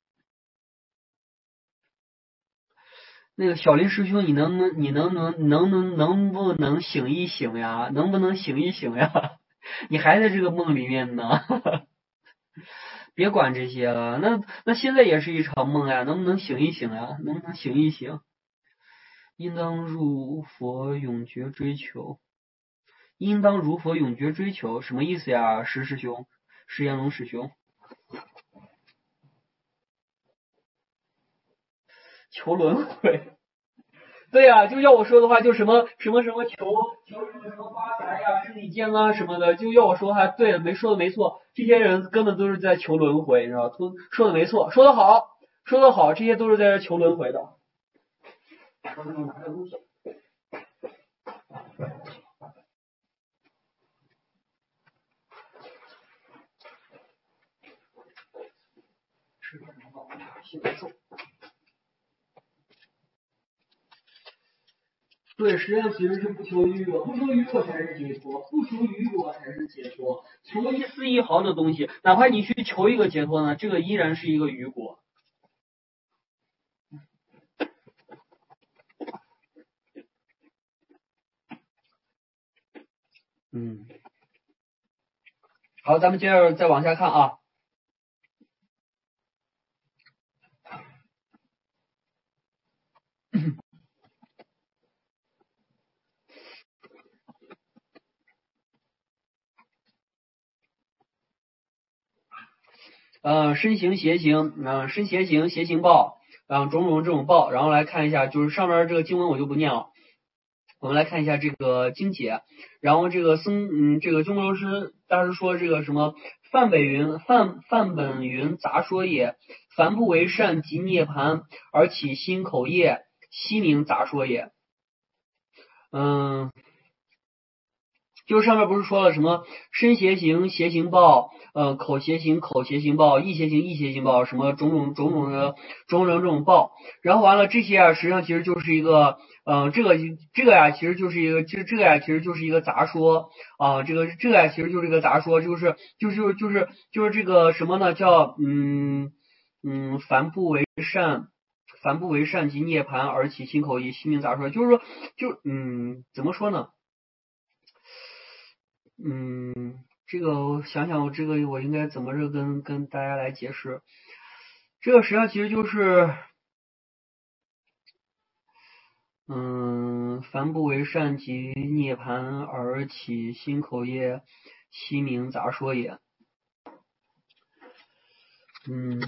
那个小林师兄，你能不能，你能能能能能不能醒一醒呀？能不能醒一醒呀？你还在这个梦里面呢，别管这些了。那那现在也是一场梦呀，能不能醒一醒呀？能不能醒一醒？应当入佛永绝追求，应当如佛永绝追求，什么意思呀？石师兄，石岩龙师兄，求轮回。对呀、啊就要我说的话，就什么什么什么求求什么什么发财呀。 呀，身体健康什么的，就要我说话，对，没说的没错，这些人根本都是在求轮回，你知道吧？都说的没错，说的好，说的好，这些都是在这求轮回的。我给你拿个东西。吃点什么？先别说。对，实际上其实是不求于我，不求于我才是解脱，不求于我才是解脱。求一丝一毫的东西，哪怕你去求一个解脱呢，这个依然是一个余果。嗯，好，咱们接着再往下看啊。呃，身形邪行，嗯、呃，身邪行，邪行报，然后种种这种报，然后来看一下，就是上面这个经文我就不念了，我们来看一下这个经解，然后这个僧，嗯，这个鸠摩罗什当时说这个什么梵本云，梵梵本云杂说也，凡不为善即涅盘而起心口业，悉名杂说也。嗯。就是上面不是说了什么身邪行邪行报，呃，口邪行口邪行报，意邪行意邪行报，什么种种种种的种种这种报，然后完了这些啊，实际上其实就是一个，嗯、呃，这个这个呀、啊，其实就是一个，这这个呀、啊，其实就是一个杂说啊、呃，这个这个呀、啊，其实就是一个杂说，就是就是就是就是就是这个什么呢？叫嗯嗯，凡不为善。凡不为善即涅盘而起心口意，悉名杂说，就是说，就嗯，怎么说呢？嗯，这个我想想，我这个我应该怎么着跟跟大家来解释？这个实际上其实就是，嗯，凡不为善即涅盘而起心口业，悉名杂说也。嗯。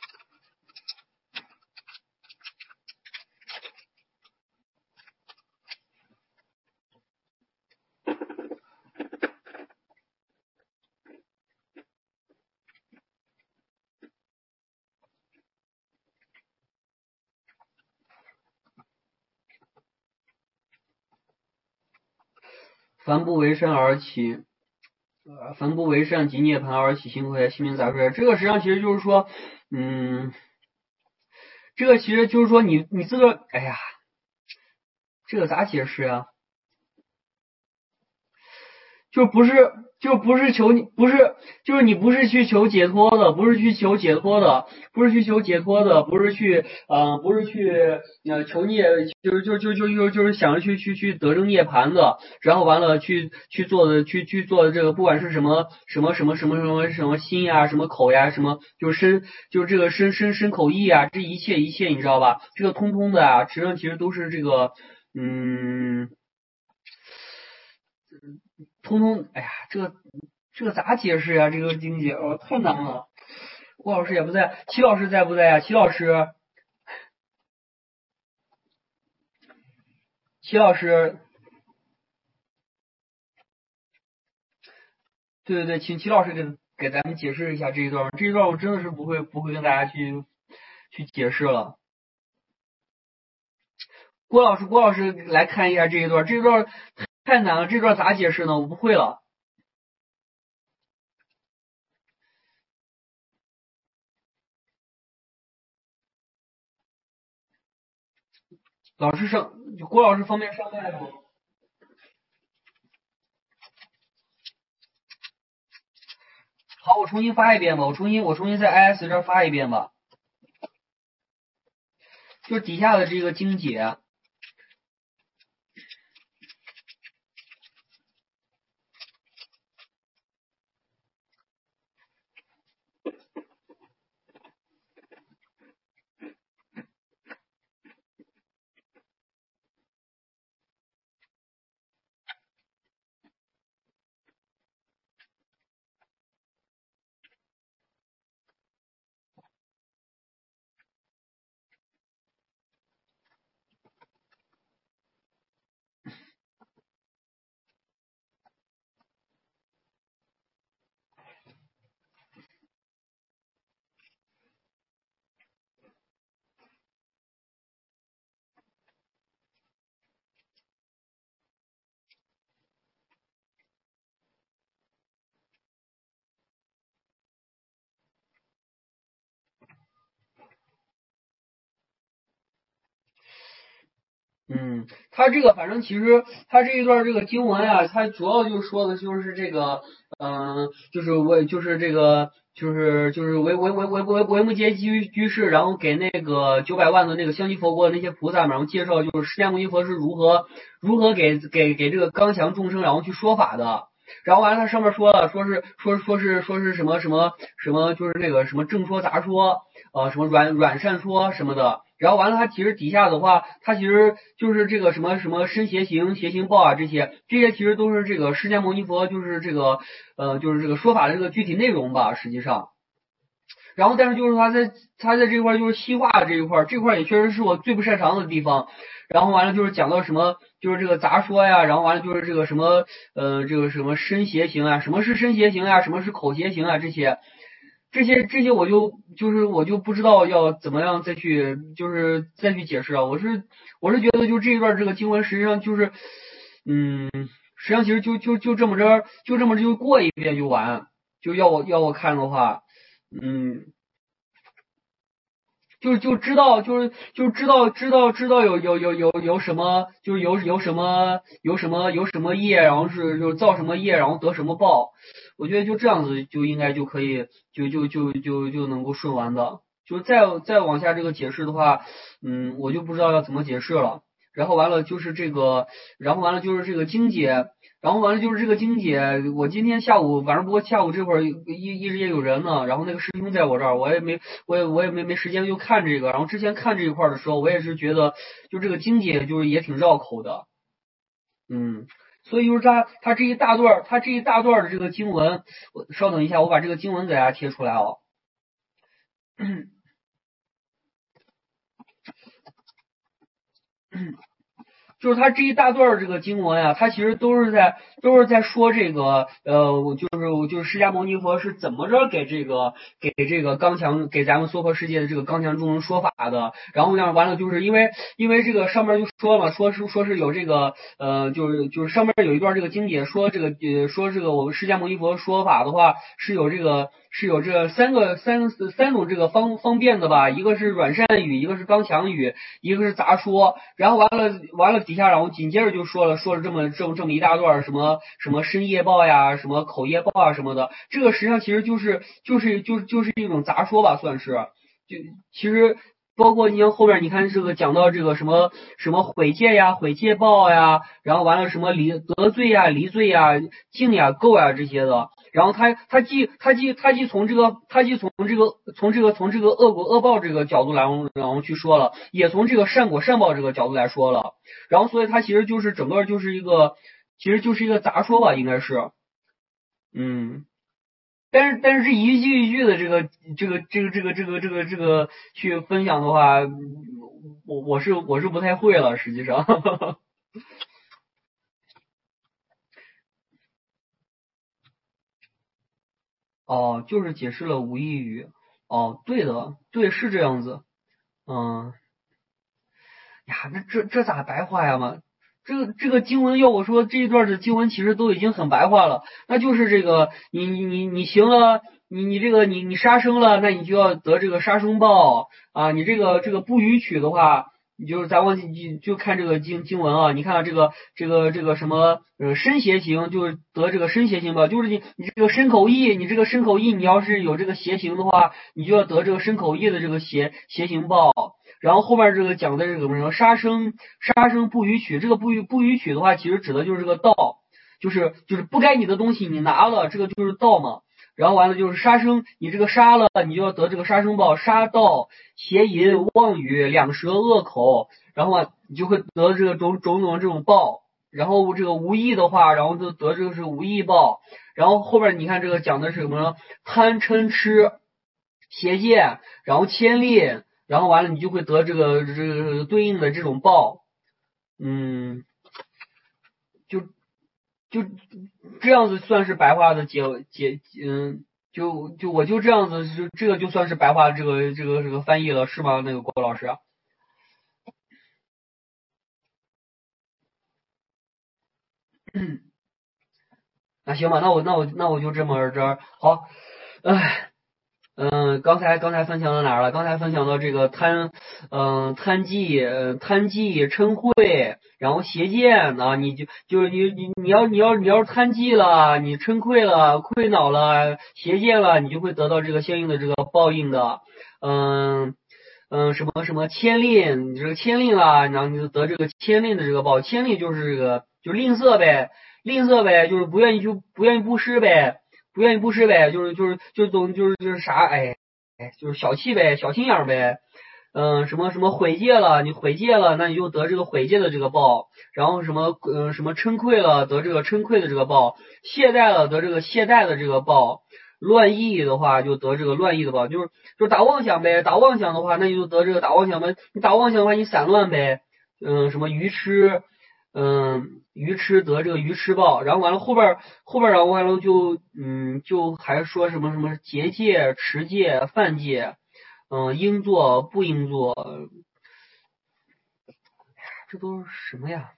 凡不为善而起，呃，凡不为善即涅盘而起心口业，悉名杂说也。这个实际上其实就是说，嗯，这个其实就是说你你自个，哎呀，这个咋解释呀？就不是就不是求你不是就是你不是去求解脱的，不是去求解脱的，不是去求解脱的，不是去呃不是去呃求涅，就是就就就就就是想着去去去得生涅槃的，然后完了去去做的去去做的这个不管是什么什么什么什么什么什么心呀什么口呀什么就是身就是这个身身身口意啊，这一切一切你知道吧？这个通通的啊，实际上其实都是这个嗯。通通，哎呀，这个这个咋解释呀？这个经解哦，太难了。郭老师也不在，齐老师在不在呀？齐老师，齐老师，对对对，请齐老师给给咱们解释一下这一段。这一段我真的是不会不会跟大家去去解释了。郭老师，郭老师来看一下这一段，这一段太难了，这段咋解释呢？我不会了。老师上，郭老师方便上麦吗？好，我重新发一遍吧，我重新我重新在 I S 这儿发一遍吧，就是底下的这个经解。 嗯，他这个反正其实他这一段这个经文呀、他主要就说的就是这个，嗯、就是为就是这个就是就是维维维维维维摩诘居居士，然后给那个九百万的那个香积佛国的那些菩萨们，然后介绍就是释迦牟尼佛是如何如何给给给这个刚强众生然后去说法的。然后完了，他上面说了，说是说说是说是什么什么什么，就是那个什么正说杂说，呃，什么软软善说什么的。然后完了，他其实底下的话，他其实就是这个什么什么身邪行、邪行报啊这些，这些其实都是这个释迦牟尼佛就是这个呃就是这个说法的这个具体内容吧，实际上。然后但是就是他在他在这块就是西化这一块，这块也确实是我最不擅长的地方。然后完了就是讲到什么就是这个杂说呀，然后完了就是这个什么呃这个什么身邪行啊，什么是身邪行啊，什么是口邪行啊这些。这些这些我就就是我就不知道要怎么样再去就是再去解释啊。我是我是觉得就这一段这个经文实际上就是嗯，实际上其实就就就这么着就这么着就过一遍就完。就要我要我看的话，嗯，就就知道就是就知道知道知道有有有有有什么就是有有什么有什么有什么业，然后是就造什么业，然后得什么报。我觉得就这样子就应该就可以就就就就就能够顺完的。就再再往下这个解释的话，嗯，我就不知道要怎么解释了。然后完了就是这个，然后完了就是这个经解。然后完了就是这个经解，我今天下午反正不过下午这会儿一一直也有人呢，然后那个师兄在我这儿，我也没我也我也没没时间就看这个，然后之前看这一块儿的时候，我也是觉得就这个经解就是也挺绕口的，嗯，所以就是他他这一大段儿他这一大段儿的这个经文，我稍等一下，我把这个经文给大家贴出来哦。就是他这一大段这个经文呀、他其实都是在都是在说这个呃，就是就是释迦牟尼佛是怎么着给这个给这个刚强给咱们娑婆世界的这个刚强众生说法的。然后呢，完了就是因为因为这个上面就说了，说是说是有这个呃，就是就是上面有一段这个经解说这个呃说这个我们释迦牟尼佛说法的话是有这个是有这三个三三种这个方方便的吧，一个是软善语，一个是刚强语，一个是杂说。然后完了完了底下，然后紧接着就说了说了这么这么这么一大段什么什么深夜报呀，什么口业报啊什么的，这个实际上其实就是就是就是就是一种杂说吧，算是就其实。包括你像后面你看这个讲到这个什么什么毁戒呀、毁戒报呀，然后完了什么离得罪呀、离罪呀、敬呀、垢呀这些的，然后他他既他既他既从这个他既从这个从这个从这个恶果恶报这个角度来然后去说了，也从这个善果善报这个角度来说了，然后所以他其实就是整个就是一个其实就是一个杂说吧，应该是嗯。但是但是这一句一句的这个这个这个这个这个这个这个去分享的话，我我是我是不太会了，实际上。哦，就是解释了无意语。哦，对的，对，是这样子。嗯，呀，那这这咋白话呀嘛？这个这个经文要我说这一段的经文其实都已经很白话了，那就是这个你你你你行了，你你这个你你杀生了，那你就要得这个杀生报啊，你这个这个不允许的话。你就是咱往就就看这个经经文啊，你看这个这个这个什么呃身邪行，就是得这个身邪行吧，就是你你这个身口意，你这个身口意，你要是有这个邪行的话，你就要得这个身口意的这个邪邪行报。然后后面这个讲的这个什么杀生杀生不允许，这个不允不允许的话，其实指的就是这个盗，就是就是不该你的东西你拿了，这个就是盗嘛。然后完了就是杀生，你这个杀了，你就要得这个杀生报，杀盗、邪淫、妄语、两舌、恶口，然后啊，你就会得这个种种种这种报。然后这个无意的话，然后就得这个是无意报。然后后边你看这个讲的是什么呢？贪嗔痴、邪见，然后牵连，然后完了你就会得这个这个对应的这种报。嗯，就就这样子算是白话的解解，嗯，就就我就这样子，就这个就算是白话这个这个这个翻译了，是吗？那个郭老师啊。那行吧，那我那我那我就这么着好，哎。 嗯，刚才刚才分享到哪儿了？刚才分享到这个贪，嗯、贪忌，呃贪忌嗔恚，然后邪见啊，你就就是你你你要你要你要是贪忌了，你嗔恚了，愧恼了，邪见了，你就会得到这个相应的这个报应的。嗯嗯，什么什么牵令，你这个牵令了，然后你就得这个牵令的这个报，牵令就是这个就吝啬呗，吝啬呗，就是不愿意就不愿意布施呗。不愿意布施呗，就是就是就总就是就是啥，哎哎，就是小气呗，小心眼儿呗。嗯，什么什么毁戒了，你毁戒了，那你就得这个毁戒的这个报。然后什么嗯什么嗔愧了，得这个嗔愧的这个报。懈怠了，得这个懈怠的这个报。乱意的话就得这个乱意的报，就是就是打妄想呗，打妄想的话那你就得这个打妄想呗，你打妄想的话你散乱呗。嗯，什么愚痴，嗯，愚痴得这个愚痴报，然后完了后边后边然后完了就嗯就还说什么什么结戒、持戒、犯戒，嗯，应做不应做，这都是什么呀？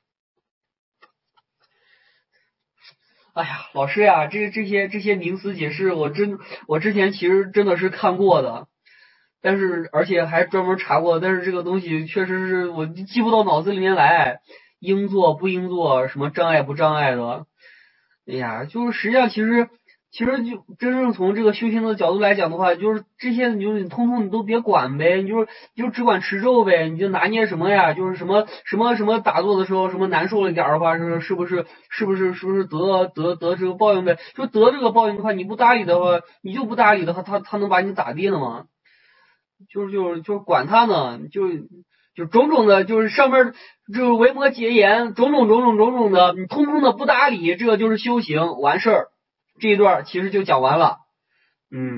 哎呀，老师呀，这这些这些名词解释，我真我之前其实真的是看过的，但是而且还专门查过，但是这个东西确实是我记不到脑子里面来，应做不应做，什么障碍不障碍的。哎呀，就是实际上其实其实就真正从这个修行的角度来讲的话，就是这些你就你通通你都别管呗，你就是你就只管持咒呗，你就拿捏什么呀？就是什么什么什么打坐的时候什么难受了一点儿的话，是是不是是不是是不是得得得这个报应呗？就得这个报应的话，你不搭理的话，你就不搭理的话，他他能把你咋地呢吗？就是就是就是管他呢，就就种种的，就是上面就是维摩诘言，种种种种种种的，你通通的不搭理，这个就是修行完事儿。这一段其实就讲完了。嗯，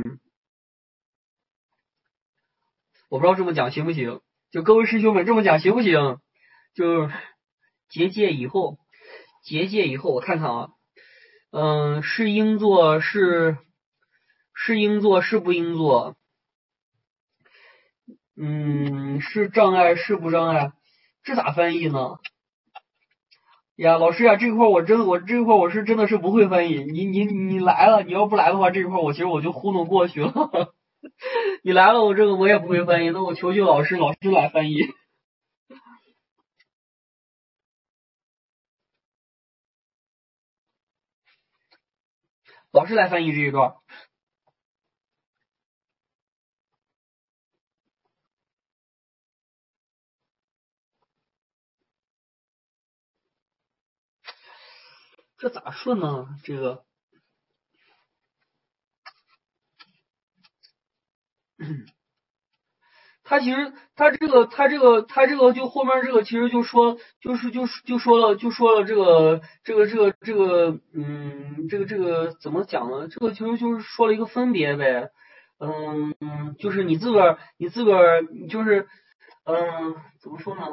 我不知道这么讲行不行，就各位师兄们这么讲行不行？就结界以后，结界以后，我看看啊，嗯，是应做是是应做是不应做？嗯，是障碍是不障碍？这咋翻译呢？呀，老师呀，这块我真我这块我是真的是不会翻译。你你你来了，你要不来的话，这块我其实我就糊弄过去了。你来了，我这个我也不会翻译，那我求求老师，老师来翻译，老师来翻译这一段。这咋顺呢？这个，他其实他这个他这个他这个就后面这个其实就说就是就是就说了就说了这个这个这个这个嗯这个这个怎么讲呢？这个其实就是说了一个分别呗。嗯，就是你自个儿你自个儿就是嗯怎么说呢？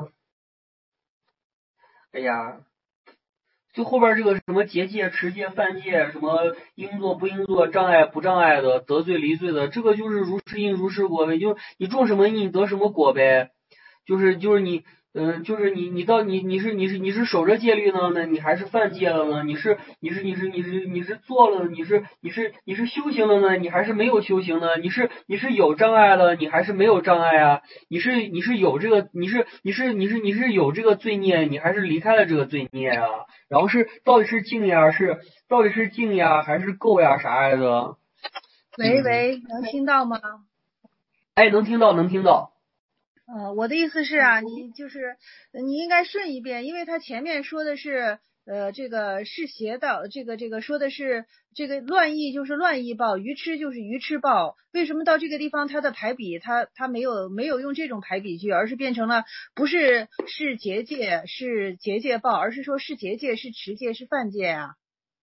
哎呀，就后边这个什么结界、持戒、犯戒，什么应做不应做，障碍不障碍的，得罪离罪的，这个就是如是因如是果呗，就是你种什么因，你得什么果呗。就是就是你，嗯、就是你你到你你是你是你是守着戒律呢，那你还是犯戒了呢？你是你是你是你是你是做了，你是你是你是修行了呢？你还是没有修行呢？你是你是有障碍了，你还是没有障碍啊？你是你是有这个你是你是你是你是有这个罪孽，你还是离开了这个罪孽啊？然后是到底是净呀，是到底是净呀，还是垢呀啥来着？嗯， 喂喂，能听到吗？ 哎，能听到能听到。 呃，我的意思是啊，你就是你应该顺一遍，因为他前面说的是呃这个是邪道，这个这个说的是这个乱意就是乱意报，愚痴就是愚痴报。为什么到这个地方他的排比他他没有没有用这种排比句，而是变成了不是是结界是结界报，而是说是结界是持戒是犯戒啊？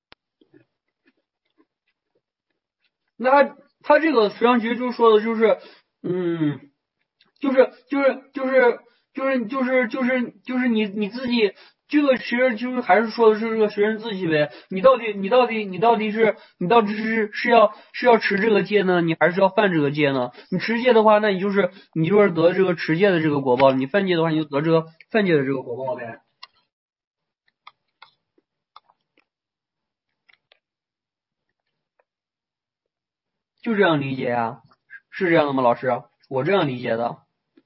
那他他这个实际上其实就说的就是，嗯。就是就是就是就是就是就是就是你你自己这个其实就是还是说的是这个学生自己呗，你到底你到底你到底是你到底是是要是要持这个戒呢，你还是要犯这个戒呢？你持戒的话，那你就是你就是得这个持戒的这个果报；你犯戒的话，你就得这个犯戒的这个果报呗，就这样理解啊。 是这样的吗？老师，我这样理解的。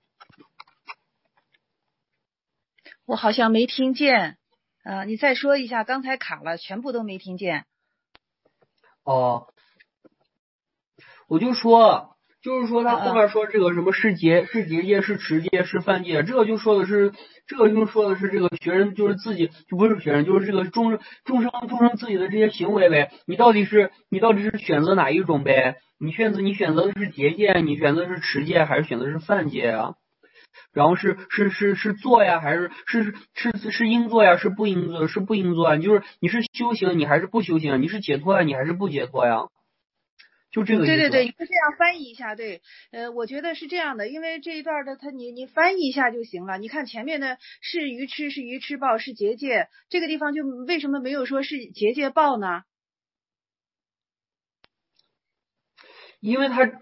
我好像没听见，呃，你再说一下，刚才卡了，全部都没听见。 哦，我就说，就是说他后面说这个什么是结是结界是持戒是犯戒，这个就说的是这个就说的是这个学生就是自己就不是学生就是这个众众生众生自己的这些行为呗，你到底是你到底是选择哪一种呗？你选择你选择的是结戒，你选择的是持戒，还是选择的是犯戒啊？然后是是是是做呀，还是是是是应做呀，是不应做，是不应做啊？你就是你是修行，你还是不修行？你是解脱呀，你还是不解脱呀？就这个意思。 对对对，你就这样翻译一下，对，呃，我觉得是这样的，因为这一段的他你你翻译一下就行了。你看前面的是愚痴是愚痴报是结界，这个地方就为什么没有说是结界报呢？ 因为他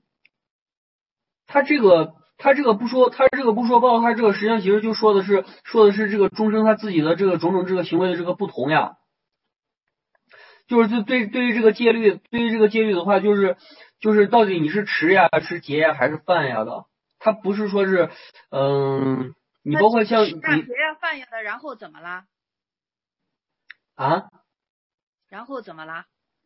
他这个。他这个不说，他这个不说报，他这个实际上其实就说的是说的是这个众生他自己的这个种种这个行为的这个不同呀，就是对对对于这个戒律，对于这个戒律的话，就是就是到底你是持呀是结呀还是犯呀的，他不是说是嗯，你包括像你持呀结呀犯呀的，然后怎么啦？ 啊， 然后怎么啦？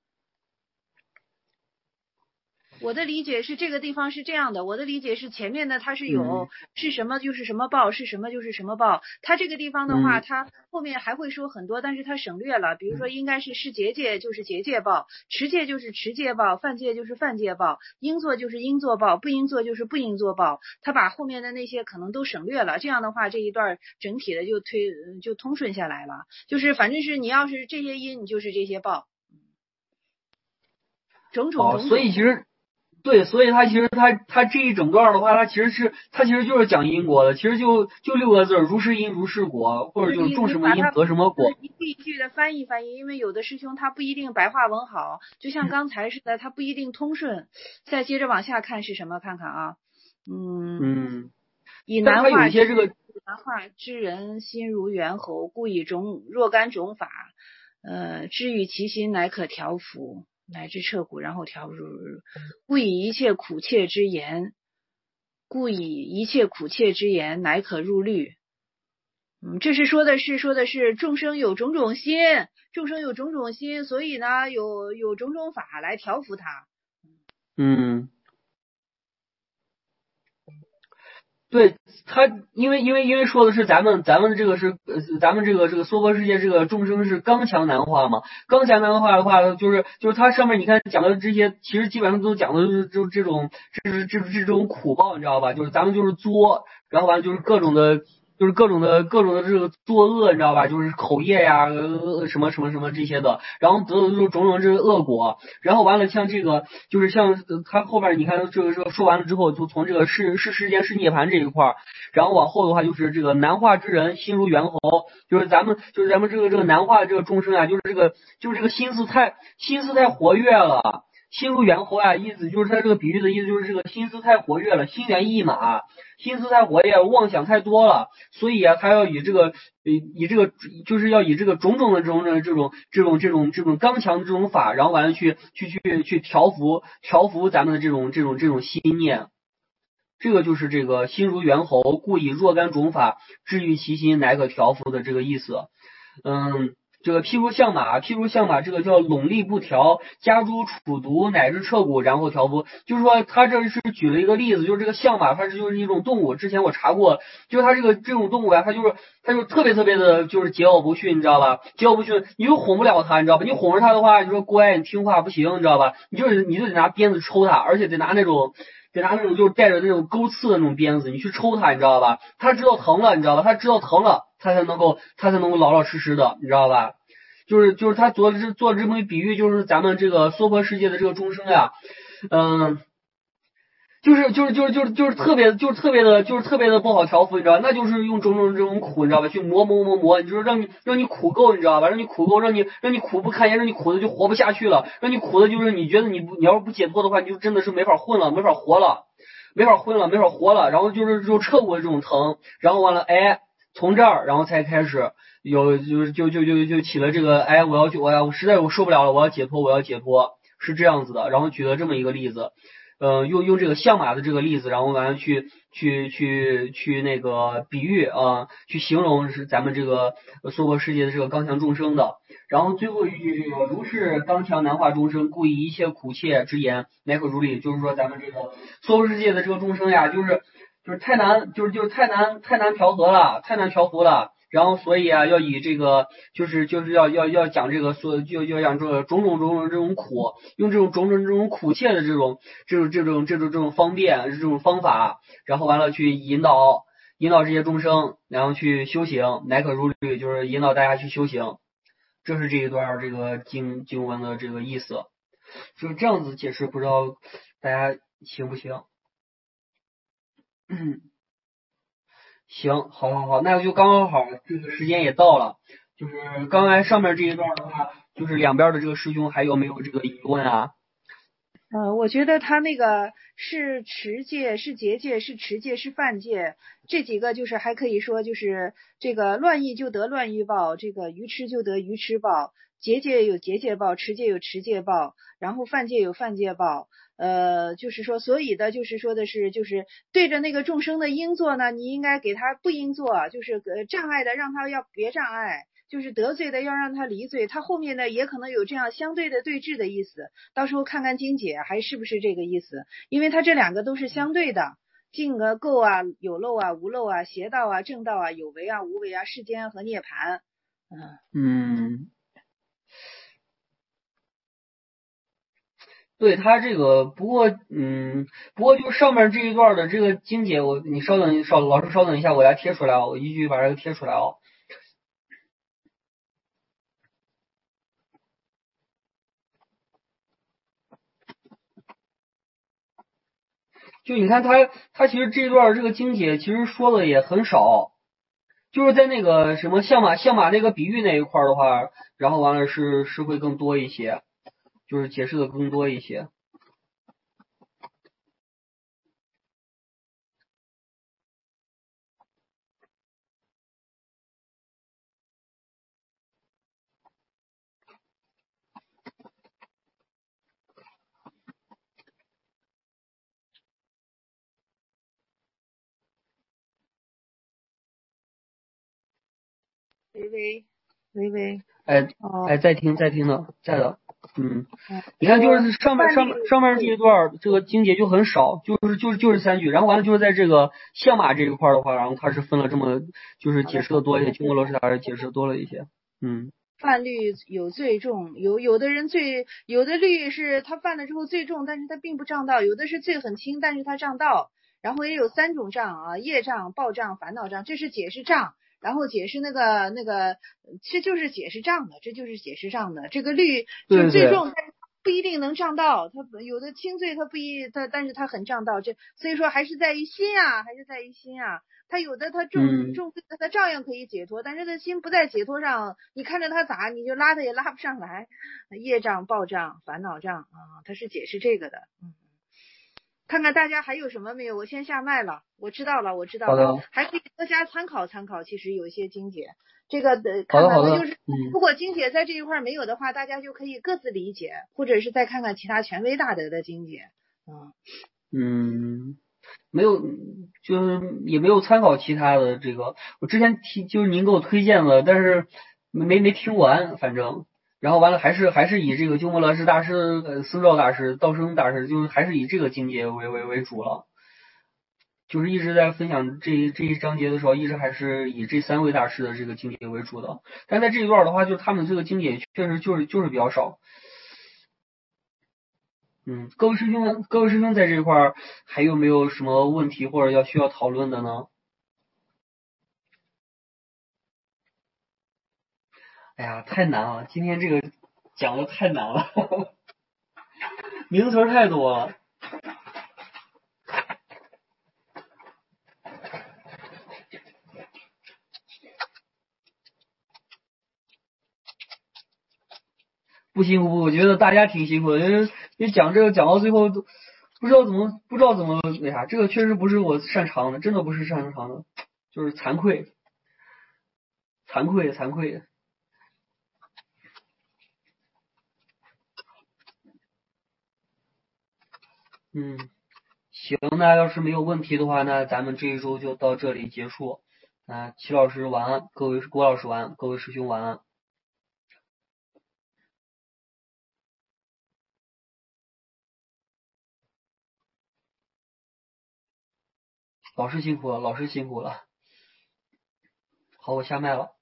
我的理解是这个地方是这样的，我的理解是前面呢它是有、 嗯、 是什么就是什么报，是什么就是什么报。它这个地方的话， 嗯、 它后面还会说很多，但是它省略了。比如说应该是是结界就是结界报，持戒就是持戒报，犯戒就是犯戒报，应做就是应做报，不应做就是不应做报。他把后面的那些可能都省略了，这样的话这一段整体的就推就通顺下来了。就是反正是你要是这些因，你就是这些报，种种哦， 种种。 所以其实对，所以他其实他他这一整段的话，他其实是他其实就是讲因果的，其实就就六个字，如是因如是果，或者就是你种什么因你把它得什么果。 一句一句的翻译翻译，因为有的师兄他不一定白话文好，就像刚才似的，他不一定通顺。再接着往下看是什么？看看啊，嗯， 嗯， 以但他有难化之一些这个难化之人心如猿猴，故以种若干种法，呃，知与其心，乃可调伏，乃至彻骨，然后调入，故以一切苦切之言，故以一切苦切之言，乃可入律。嗯，这是说的是说的是众生有种种心，众生有种种心，所以呢有有种种法来调伏他。 嗯。对他，因为因为因为说的是咱们咱们这个是呃咱们这个这个娑婆世界这个众生是刚强难化嘛，刚强难化的话就是就是它上面你看讲的这些，其实基本上都讲的就是就这种这是这这种苦报，你知道吧？就是咱们就是作，然后完了就是各种的。就是各种的各种的这个作恶，你知道吧？就是口业呀，呃，什么什么什么这些的，然后得的就是种种这个恶果。然后完了，像这个就是像他后边你看这个这个说完了之后，就从这个是是世间是涅槃这一块儿，然后往后的话就是这个难化之人心如猿猴，就是咱们就是咱们这个这个难化的这个众生啊，就是这个就是这个心思太心思太活跃了。心如猿猴啊，意思就是他这个比喻的意思就是这个心思太活跃了，心猿意马，心思太活跃，妄想太多了，所以啊，他要以这个以这个就是要以这个种种的这种这种这种这种这种刚强的这种法，然后完了去去去去调服调服咱们的这种这种这种心念。这个就是这个心如猿猴，故以若干种法治愈其心，乃可调伏的这个意思。嗯。这个譬如象马，譬如象马，这个叫拢力不调，加诸楚毒，乃至彻骨，然后调伏。就是说，他这是举了一个例子，就是这个象马，它是就是一种动物。之前我查过，就是它这个这种动物呀、啊，它就是它就特别特别的，就是桀骜不驯，你知道吧？桀骜不驯，你又哄不了它，你知道吧？你哄着它的话，你说乖，你听话不行，你知道吧？你就是你就得拿鞭子抽它，而且得拿那种。得拿那种就是带着那种钩刺的那种鞭子，你去抽它，你知道吧？它知道疼了，你知道吧？它知道疼了，它才能够，它才能够老老实实的，你知道吧？就是就是他做这做这么一比喻，就是咱们这个娑婆世界的这个众生呀，嗯，就是就是就是就是就是特别就是特别的就是特别的不好调服，你知道吧？那就是用种种这种苦，你知道吧？去磨磨磨磨，你就是让你让你苦够，你知道吧？让你苦够，让你让你苦不堪言，让你苦的就活不下去了，让你苦的就是你觉得你不你要是不解脱的话，你就真的是没法混了，没法活了，没法混了，没法活了。然后就是就彻骨的这种疼，然后完了，哎，从这儿然后才开始。有就就就就就起了这个，哎，我要去，我要我实在我受不了了，我要解脱，我要解脱，是这样子的。然后举了这么一个例子， 呃用用这个相马的这个例子，然后完了去去去去那个比喻啊、呃，去形容是咱们这个娑婆世界的这个刚强众生的。然后最后一句这个如是刚强难化众生，故以一切苦切之言，乃可如理。就是说咱们这个娑婆世界的这个众生呀，就是就是太难，就是就是太难太难调和了，太难调和了。然后所以啊，要以这个就是就是要要要讲这个所就要讲这个种种种种这种苦，用这种种种这种苦切的这种这种这种这种这种方便这种方法，然后完了去引导引导这些众生，然后去修行，乃可如律，就是引导大家去修行。这是这一段这个经经文的这个意思，就是这样子解释，不知道大家行不行？嗯。行，好好好，那就刚刚好，这个时间也到了。就是刚才上面这一段的话，就是两边的这个师兄还有没有这个疑问啊？ 呃，我觉得他那个是持戒，是结戒，是持戒，是犯戒，这几个就是还可以说就是这个乱意就得乱意报，这个愚痴就得愚痴报，结戒有结戒报，持戒有持戒报，然后犯戒有犯戒报。呃，就是说，所以的，就是说的是，就是对着那个众生的应做呢，你应该给他不应做，就是呃障碍的让他要别障碍，就是得罪的要让他离罪，他后面呢也可能有这样相对的对峙的意思，到时候看看经解还是不是这个意思，因为他这两个都是相对的，净啊垢啊有漏啊无漏啊邪道啊正道啊有为啊无为啊世间和涅槃。嗯嗯，对他这个，不过嗯，不过就上面这一段的这个经解，我你稍等稍老师稍等一下，我来贴出来啊，我一句把这个贴出来啊。就你看他他其实这一段这个经解其实说的也很少。就是在那个什么相马相马那个比喻那一块的话，然后完了是是会更多一些，就是解释的更多一些。 微微微微哎哦哎，在听在听的在的，嗯， 哦你看就说是上面范上面上面这一段这个经节就很少，就是就是就是三句，然后完了就是在这个相马这一块的话，然后它是分了这么就是解释的多一些，经过罗师大师解释多了一些，嗯。 犯律有罪重，有有的人罪，有的律是他犯了之后罪重，但是他并不障道；有的是罪很轻，但是他障道。然后也有三种障啊，业障、报障、烦恼障，这是解释障。然后解释那个那个，这就是解释障的，这就是解释障的。这个律就是罪重，但是不一定能障道。他有的轻罪，他不一他，但是他很障道。这所以说还是在于心啊，还是在于心啊。他有的他重重罪的他照样可以解脱，但是他心不在解脱上，你看着他咋，你就拉他也拉不上来。业障、报障、烦恼障啊，他是解释这个的。嗯，看看大家还有什么没有？我先下麦了，我知道了，我知道了，还可以多加参考参考。其实有一些经解，这个的看看他就是，如果经解在这一块没有的话，大家就可以各自理解，或者是再看看其他权威大德的经解。嗯嗯。没有，就是也没有参考其他的这个，我之前提就是您给我推荐了，但是没没听完，反正，然后完了还是还是以这个鸠摩罗什大师、呃僧肇大师、道生大师，就是还是以这个境界为为为主了，就是一直在分享这这一章节的时候，一直还是以这三位大师的这个境界为主的，但在这一段的话，就是他们这个境界确实就是就是比较少。嗯，各位师兄，各位师兄在这块儿还有没有什么问题或者要需要讨论的呢？哎呀，太难了，今天这个讲的太难了，名词太多了。不辛苦，我觉得大家挺辛苦的，因为因为讲这个讲到最后都不知道怎么不知道怎么那啥，这个确实不是我擅长的，真的不是擅长的，就是惭愧，惭愧，惭愧。 嗯，行，那要是没有问题的话，那咱们这一周就到这里结束。啊，齐老师晚安，各位郭老师晚安，各位师兄晚安，老师辛苦了，老师辛苦了。好，我下麦了。